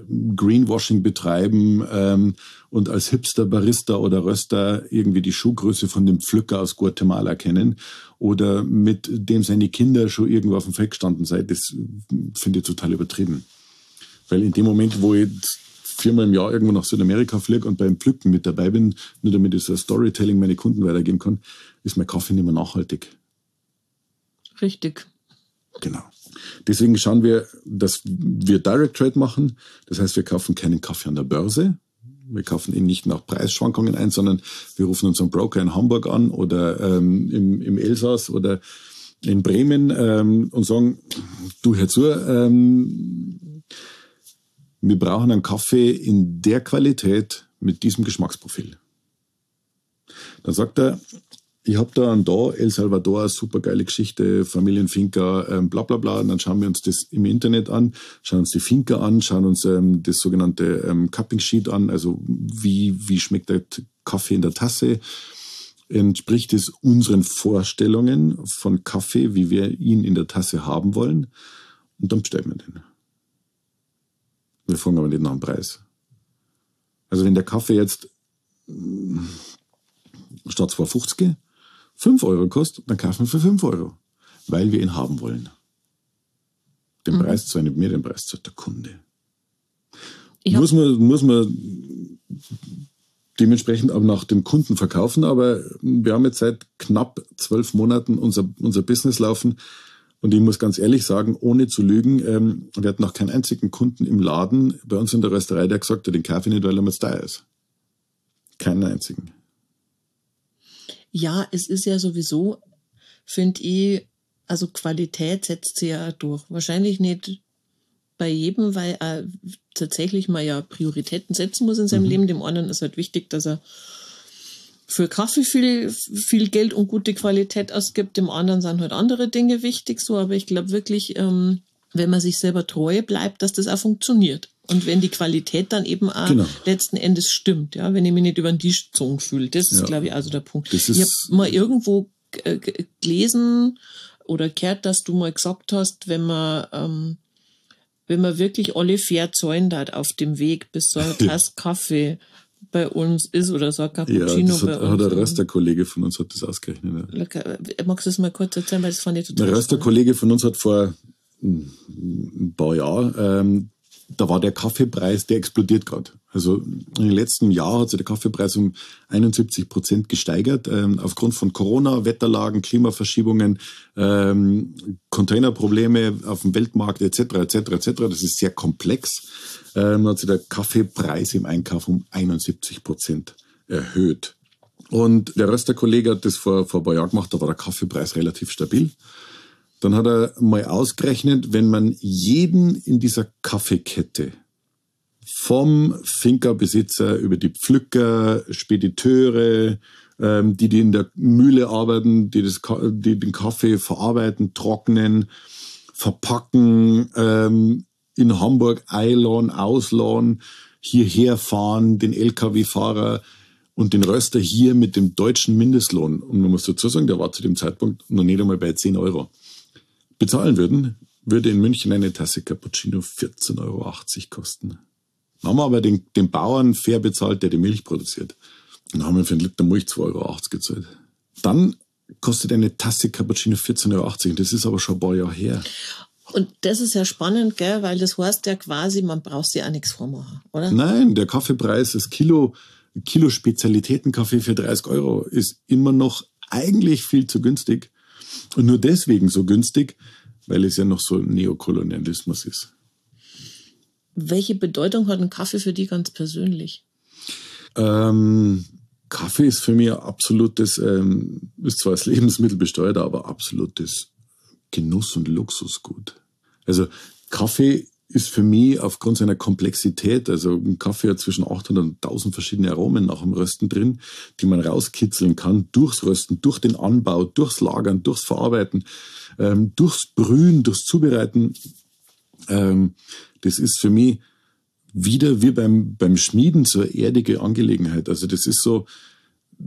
Greenwashing betreiben ähm, und als Hipster, Barista oder Röster irgendwie die Schuhgröße von dem Pflücker aus Guatemala kennen oder mit dem seine Kinder schon irgendwo auf dem Feld gestanden sind, das finde ich total übertrieben. Weil in dem Moment, wo ich viermal im Jahr irgendwo nach Südamerika fliege und beim Pflücken mit dabei bin, nur damit ich so ein Storytelling meine Kunden weitergeben kann, ist mein Kaffee nicht mehr nachhaltig. Richtig. Genau. Deswegen schauen wir, dass wir Direct Trade machen. Das heißt, wir kaufen keinen Kaffee an der Börse. Wir kaufen ihn nicht nach Preisschwankungen ein, sondern wir rufen unseren Broker in Hamburg an oder ähm, im, im Elsass oder in Bremen ähm, und sagen, du hör zu, ähm, wir brauchen einen Kaffee in der Qualität mit diesem Geschmacksprofil. Dann sagt er, ich habe da und da El Salvador, super geile Geschichte, Familienfinca, ähm, bla bla bla. Und dann schauen wir uns das im Internet an, schauen uns die Finca an, schauen uns ähm, das sogenannte ähm, Cupping Sheet an, also wie, wie schmeckt der Kaffee in der Tasse. Entspricht es unseren Vorstellungen von Kaffee, wie wir ihn in der Tasse haben wollen? Und dann bestellen wir den. Wir fragen aber nicht nach dem Preis. Also wenn der Kaffee jetzt statt zwei fünfzig fünf Euro kostet, dann kaufen wir für fünf Euro, weil wir ihn haben wollen. Den mhm. Preis zahlt nicht mehr, den Preis zahlt der Kunde. Muss man, muss man dementsprechend auch nach dem Kunden verkaufen, aber wir haben jetzt seit knapp zwölf Monaten unser, unser Business laufen und ich muss ganz ehrlich sagen, ohne zu lügen, ähm, wir hatten noch keinen einzigen Kunden im Laden bei uns in der Rösterei, der gesagt hat, den kaufe ich nicht, weil er mir zu teuer ist. Keinen einzigen. Ja, es ist ja sowieso, finde ich, also Qualität setzt sich ja durch. Wahrscheinlich nicht bei jedem, weil er tatsächlich mal ja Prioritäten setzen muss in seinem mhm. Leben. Dem einen ist halt wichtig, dass er für Kaffee viel, viel Geld und gute Qualität ausgibt. Dem anderen sind halt andere Dinge wichtig, so. Aber ich glaube wirklich, ähm, wenn man sich selber treu bleibt, dass das auch funktioniert. Und wenn die Qualität dann eben auch genau. letzten Endes stimmt, ja, wenn ich mich nicht über den Tisch gezogen fühle. Das ist, ja. glaube ich, also der Punkt. Ich habe mal irgendwo äh, gelesen oder gehört, dass du mal gesagt hast, wenn man, ähm, wenn man wirklich alle fair zahlen darf auf dem Weg, bis so ein Tasse Kaffee bei uns ist oder so ein Cappuccino ja, das hat, bei uns. Hat ein Rösterkollege von uns hat das ausgerechnet. Ja. Magst du das mal kurz erzählen, weil das fand ich total ein Rösterkollege von uns hat vor ein paar Jahren ähm, da war der Kaffeepreis, der explodiert gerade. Also im letzten Jahr hat sich der Kaffeepreis um einundsiebzig Prozent gesteigert, ähm, aufgrund von Corona, Wetterlagen, Klimaverschiebungen, ähm, Containerprobleme auf dem Weltmarkt et cetera et cetera et cetera. Das ist sehr komplex. Ähm, hat sich der Kaffeepreis im Einkauf um einundsiebzig Prozent erhöht. Und der Rösterkollege hat das vor, vor ein paar Jahren gemacht, da war der Kaffeepreis relativ stabil. Dann hat er mal ausgerechnet, wenn man jeden in dieser Kaffeekette vom Finca-Besitzer über die Pflücker, Spediteure, ähm, die, die in der Mühle arbeiten, die, das, die den Kaffee verarbeiten, trocknen, verpacken, ähm, in Hamburg einladen, ausladen, hierher fahren, den L K W-Fahrer und den Röster hier mit dem deutschen Mindestlohn. Und man muss dazu sagen, der war zu dem Zeitpunkt noch nicht einmal bei zehn Euro. Bezahlen würden, würde in München eine Tasse Cappuccino vierzehn Euro achtzig kosten. Dann haben wir aber den, den Bauern fair bezahlt, der die Milch produziert. Dann haben wir für einen Liter Milch zwei Euro achtzig gezahlt. Dann kostet eine Tasse Cappuccino vierzehn Euro achtzig. Das ist aber schon ein paar Jahre her. Und das ist ja spannend, gell? Weil das heißt ja quasi, man braucht sich auch nichts vormachen, oder? Nein, der Kaffeepreis, das Kilo, Kilo Spezialitätenkaffee für dreißig Euro ist immer noch eigentlich viel zu günstig. Und nur deswegen so günstig, weil es ja noch so Neokolonialismus ist. Welche Bedeutung hat ein Kaffee für dich ganz persönlich? Ähm, Kaffee ist für mich absolutes, ähm, ist zwar als Lebensmittel besteuert, aber absolutes Genuss- und Luxusgut. Also Kaffee ist für mich aufgrund seiner Komplexität, also ein Kaffee hat zwischen achthundert und tausend verschiedene Aromen nach dem Rösten drin, die man rauskitzeln kann durchs Rösten, durch den Anbau, durchs Lagern, durchs Verarbeiten, ähm, durchs Brühen, durchs Zubereiten. Ähm, das ist für mich wieder wie beim, beim Schmieden so eine erdige Angelegenheit. Also das ist so,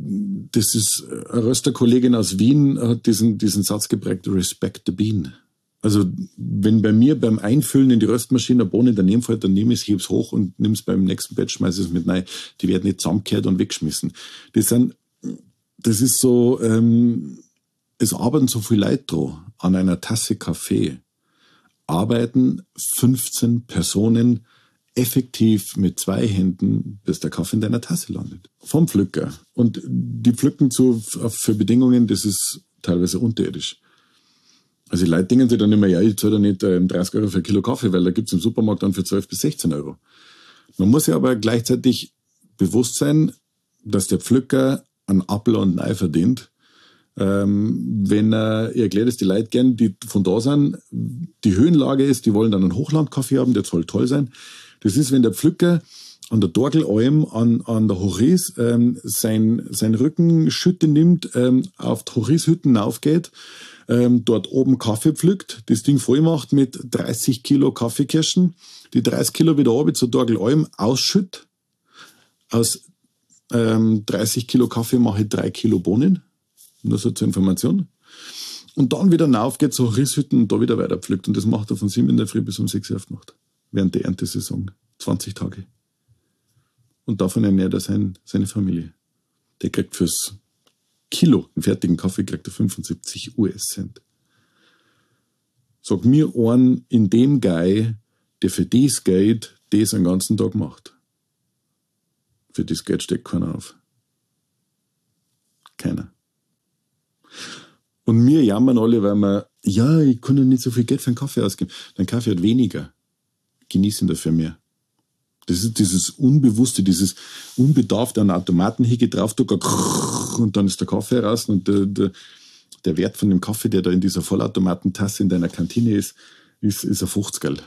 das ist, eine Rösterkollegin aus Wien hat diesen, diesen Satz geprägt, respect the bean. Also wenn bei mir beim Einfüllen in die Röstmaschine eine Bohne daneben fällt, dann nehme ich es, hebe es hoch und nehme es beim nächsten Batch, schmeiße es mit rein. Die werden nicht zusammengekehrt und weggeschmissen. Das sind, das ist so, ähm, es arbeiten so viele Leute dran. An einer Tasse Kaffee arbeiten fünfzehn Personen effektiv mit zwei Händen, bis der Kaffee in deiner Tasse landet. Vom Pflücker. Und die pflücken zu, für Bedingungen, das ist teilweise unterirdisch. Also die Leute denken sich dann immer, ja, ich zahle da nicht ähm, dreißig Euro für ein Kilo Kaffee, weil da gibt's im Supermarkt dann für zwölf bis sechzehn Euro. Man muss ja aber gleichzeitig bewusst sein, dass der Pflücker einen Apfel und ein Ei verdient. Ähm, wenn er, ich erkläre das die Leute gern, die von da sind, die Höhenlage ist, die wollen dann einen Hochlandkaffee haben, der soll toll sein. Das ist, wenn der Pflücker an der Dorgelalm, an, an der Horis, ähm, sein, sein Rückenschütte nimmt, ähm, auf die Horishütten aufgeht, ähm, dort oben Kaffee pflückt, das Ding voll macht mit dreißig Kilo Kaffeekirschen, die dreißig Kilo wieder runter zur Dorgelalm ausschütt. Aus ähm, dreißig Kilo Kaffee mache ich drei Kilo Bohnen, nur so zur Information. Und dann wieder rauf geht zur Horishütten und da wieder weiter pflückt. Und das macht er von sieben in der Früh bis um sechs Uhr auf die Nacht. Während der Erntesaison. zwanzig Tage. Und davon ernährt er sein, seine Familie. Der kriegt fürs Kilo, einen fertigen Kaffee, kriegt er fünfundsiebzig US-Cent. Sag mir einen in dem Guy, der für das Geld das einen ganzen Tag macht. Für das Geld steckt keiner auf. Keiner. Und wir jammern alle, weil wir, ja, ich kann ja nicht so viel Geld für einen Kaffee ausgeben. Dein Kaffee hat weniger. Genießen dafür mehr. Das ist dieses Unbewusste, dieses Unbedarfte an Automaten hingeht drauf, und dann ist der Kaffee raus und der, der, der Wert von dem Kaffee, der da in dieser Vollautomatentasse in deiner Kantine ist, ist, ist ein fünfzig.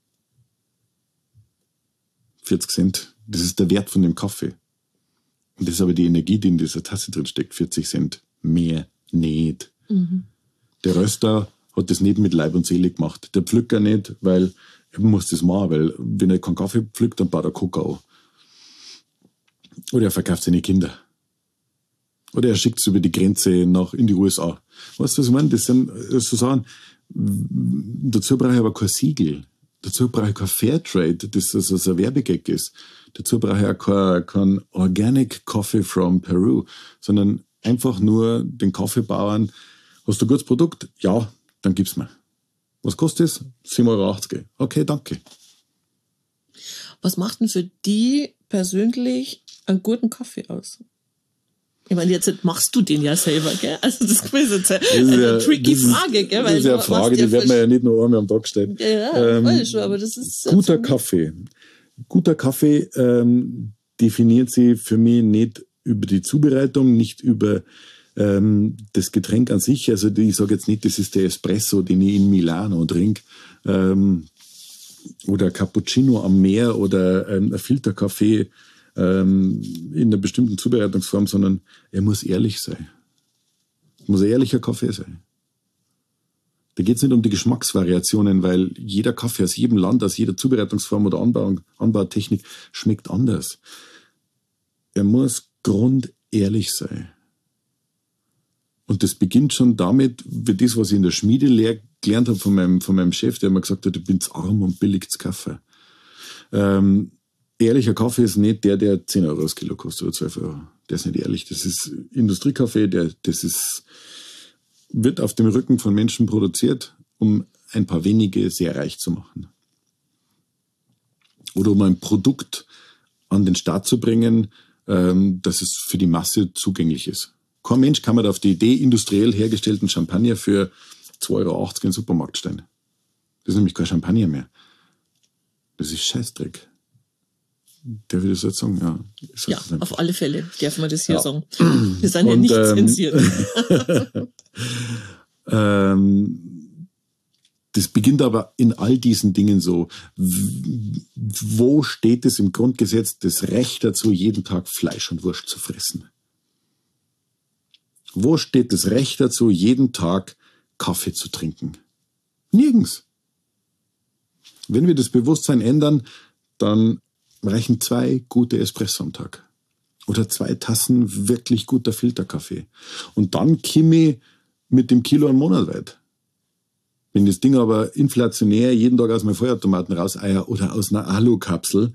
vierzig Cent. Das ist der Wert von dem Kaffee. Und das ist aber die Energie, die in dieser Tasse drin steckt. vierzig Cent. Mehr nicht. Mhm. Der Röster hat das nicht mit Leib und Seele gemacht. Der Pflücker nicht, weil er muss das machen, weil wenn er keinen Kaffee pflückt, dann baut er Kokao. Oder er verkauft seine Kinder. Oder er schickt es über die Grenze nach in die U S A. Weißt du, was ich meine? Das sind so Sachen, dazu brauche ich aber kein Siegel. Dazu brauche ich kein Fairtrade, das also so ein Werbegag ist. Dazu brauche ich auch kein, kein Organic Coffee from Peru, sondern einfach nur den Kaffeebauern. Hast du ein gutes Produkt? Ja, dann gib's mir. Was kostet es? sieben Euro achtzig. Okay, danke. Was macht denn für die persönlich einen guten Kaffee aus? Ich meine, jetzt machst du den ja selber, gell? Also das ist jetzt eine, eine ja, tricky ist, Frage, gell? Weil das ist ja eine Frage, die wird man ja nicht nur einmal am Tag stellen. Ja, ja ähm, weiß schon, aber das ist... Guter also Kaffee. Guter Kaffee ähm, definiert sich für mich nicht über die Zubereitung, nicht über ähm, das Getränk an sich. Also ich sage jetzt nicht, das ist der Espresso, den ich in Milano trinke, ähm, oder Cappuccino am Meer oder ähm, ein Filterkaffee ähm, in einer bestimmten Zubereitungsform, sondern er muss ehrlich sein. Es muss ein ehrlicher Kaffee sein. Da geht es nicht um die Geschmacksvariationen, weil jeder Kaffee aus jedem Land, aus jeder Zubereitungsform oder Anbau, Anbautechnik schmeckt anders. Er muss grundehrlich sein. Und das beginnt schon damit, wie das, was ich in der Schmiede lehr, gelernt habe von meinem, von meinem Chef, der mir gesagt hat, du bist arm und billigst Kaffee. Ähm, ehrlicher Kaffee ist nicht der, der zehn Euro das Kilo kostet oder zwölf Euro. Der ist nicht ehrlich. Das ist Industriekaffee, der, das ist, wird auf dem Rücken von Menschen produziert, um ein paar wenige sehr reich zu machen. Oder um ein Produkt an den Start zu bringen, ähm, dass es für die Masse zugänglich ist. Kein Mensch kann man auf die Idee, industriell hergestellten Champagner für zwei Euro achtzig in den Supermarkt stellen. Das ist nämlich kein Champagner mehr. Das ist Scheißdreck. Darf ich das jetzt sagen? Ja, ja auf alle Fälle darf man das hier ja. sagen. Wir sind ja Und, nicht ähm, zensiert. ähm, das beginnt aber in all diesen Dingen so. Wo steht es im Grundgesetz das Recht dazu, jeden Tag Fleisch und Wurst zu fressen? Wo steht das Recht dazu, jeden Tag Kaffee zu trinken? Nirgends. Wenn wir das Bewusstsein ändern, dann reichen zwei gute Espresso am Tag. Oder zwei Tassen wirklich guter Filterkaffee. Und dann komme ich mit dem Kilo einen Monat weit. Wenn das Ding aber inflationär jeden Tag aus meinem Vollautomaten rauseier oder aus einer Alukapsel,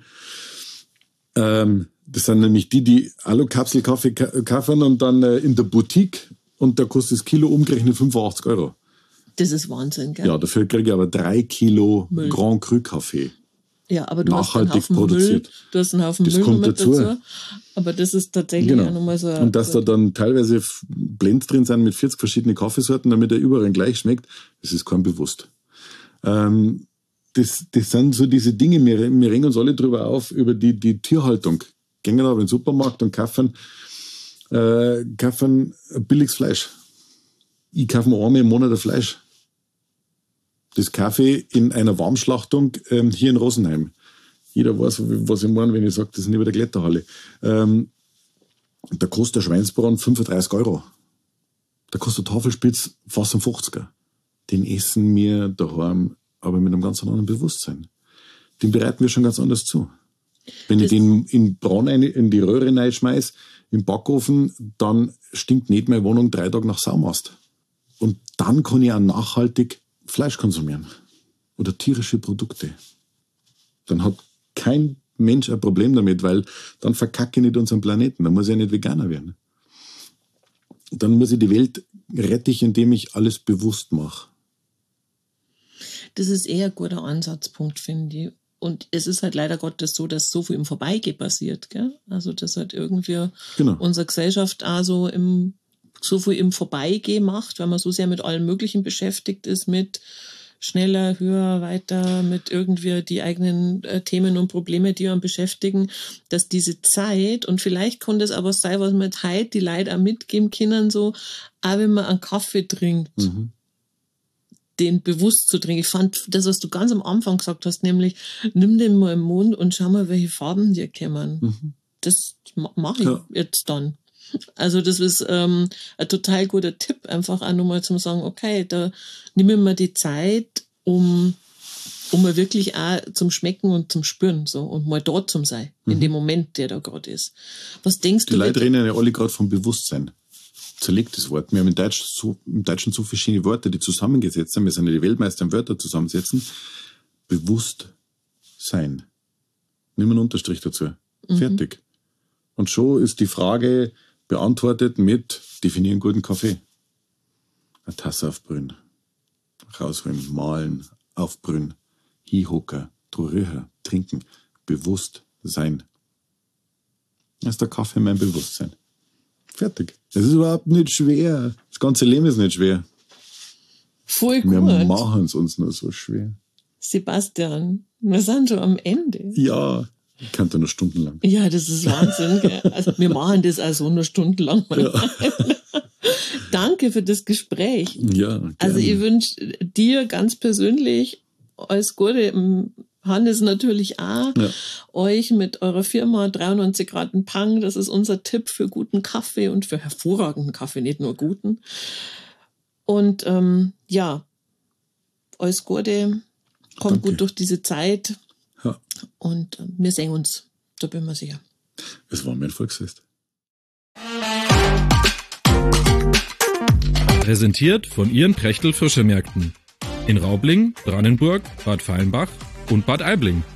ähm, das sind nämlich die, die Alukapsel-Kaffee kaufen und dann äh, in der Boutique und da kostet das Kilo umgerechnet fünfundachtzig Euro. Das ist Wahnsinn, gell? Ja, dafür kriege ich aber drei Kilo Müll. Grand Cru Kaffee. Ja, aber du nachhaltig hast einen Haufen produziert. Müll, du hast einen Haufen das Müll kommt mit dazu. dazu. Aber das ist tatsächlich genau. auch nochmal so. Und dass so da dann teilweise Blends drin sind mit vierzig verschiedenen Kaffeesorten, damit er überall gleich schmeckt, das ist kaum bewusst. Ähm, das, das sind so diese Dinge, wir, wir regen uns alle drüber auf, über die, die Tierhaltung. Gehen aber in den Supermarkt und kaufen, äh, kaufen billiges Fleisch. Ich kaufe mir einmal im Monat ein Fleisch. Das Kaffee in einer Warmschlachtung ähm, hier in Rosenheim. Jeder weiß, was ich meine, wenn ich sage, das ist neben der Kletterhalle. Ähm, da kostet der Schweinsbraten fünfunddreißig Euro. Da kostet der Tafelspitz fast ein fünfziger. Den essen wir daheim, aber mit einem ganz anderen Bewusstsein. Den bereiten wir schon ganz anders zu. Wenn das ich den in Bran in die Röhre reinschmeiß, im Backofen, dann stinkt nicht meine Wohnung drei Tage nach Saumast. Und dann kann ich auch nachhaltig Fleisch konsumieren. Oder tierische Produkte. Dann hat kein Mensch ein Problem damit, weil dann verkacke ich nicht unseren Planeten. Dann muss ich ja nicht Veganer werden. Dann muss ich die Welt retten, indem ich alles bewusst mache. Das ist eher ein guter Ansatzpunkt, finde ich. Und es ist halt leider Gottes so, dass so viel im Vorbeigehen passiert, gell? Also, dass halt irgendwie genau. unsere Gesellschaft auch so im, so viel im Vorbeigehen macht, weil man so sehr mit allem Möglichen beschäftigt ist, mit schneller, höher, weiter, mit irgendwie die eigenen äh, Themen und Probleme, die einen beschäftigen, dass diese Zeit, und vielleicht kann das aber sein, was man heute die Leute auch mitgeben können, so, auch wenn man einen Kaffee trinkt, mhm. den bewusst zu trinken. Ich fand das, was du ganz am Anfang gesagt hast, nämlich, nimm den mal im Mund und schau mal, welche Farben dir kommen. Mhm. Das mache ich ja. jetzt dann. Also das ist ähm, ein total guter Tipp, einfach auch nochmal zum sagen, okay, da nehmen wir die Zeit, um, um mal wirklich auch zum Schmecken und zum Spüren so und mal dort zum sein, mhm. in dem Moment, der da gerade ist. Was denkst die du? Die Leute reden ja alle gerade vom Bewusstsein. Zerlegtes Wort. Wir haben im Deutschen, so, im Deutschen so verschiedene Worte, die zusammengesetzt sind. Wir sind ja die Weltmeister im Wörter zusammensetzen. Bewusstsein. Nimm einen Unterstrich dazu. Mhm. Fertig. Und schon ist die Frage beantwortet mit definieren guten Kaffee. Eine Tasse aufbrühen. Rausholen, malen, aufbrühen. Hinhocken, drüber, trinken. Bewusst sein. Das ist der Kaffee mein Bewusstsein. Fertig. Das ist überhaupt nicht schwer. Das ganze Leben ist nicht schwer. Voll gut. Wir machen es uns nur so schwer. Sebastian, wir sind schon am Ende. Ja, ich kann da nur stundenlang. Ja, das ist Wahnsinn. Gell? Also wir machen das also nur stundenlang. Ja. Danke für das Gespräch. Ja, gerne. Also ich wünsche dir ganz persönlich alles Gute. Hannes natürlich auch, ja. euch mit eurer Firma dreiundneunzig Grad Pang, das ist unser Tipp für guten Kaffee und für hervorragenden Kaffee, nicht nur guten. Und ähm, ja, alles Gute, kommt Danke. Gut durch diese Zeit ja. und äh, wir sehen uns, da bin ich mir sicher. Es war mein Erfolgsfest. Präsentiert von Ihren Prechtl Fischemärkten in Raubling, Brannenburg, Bad Fallenbach und Bad Aibling.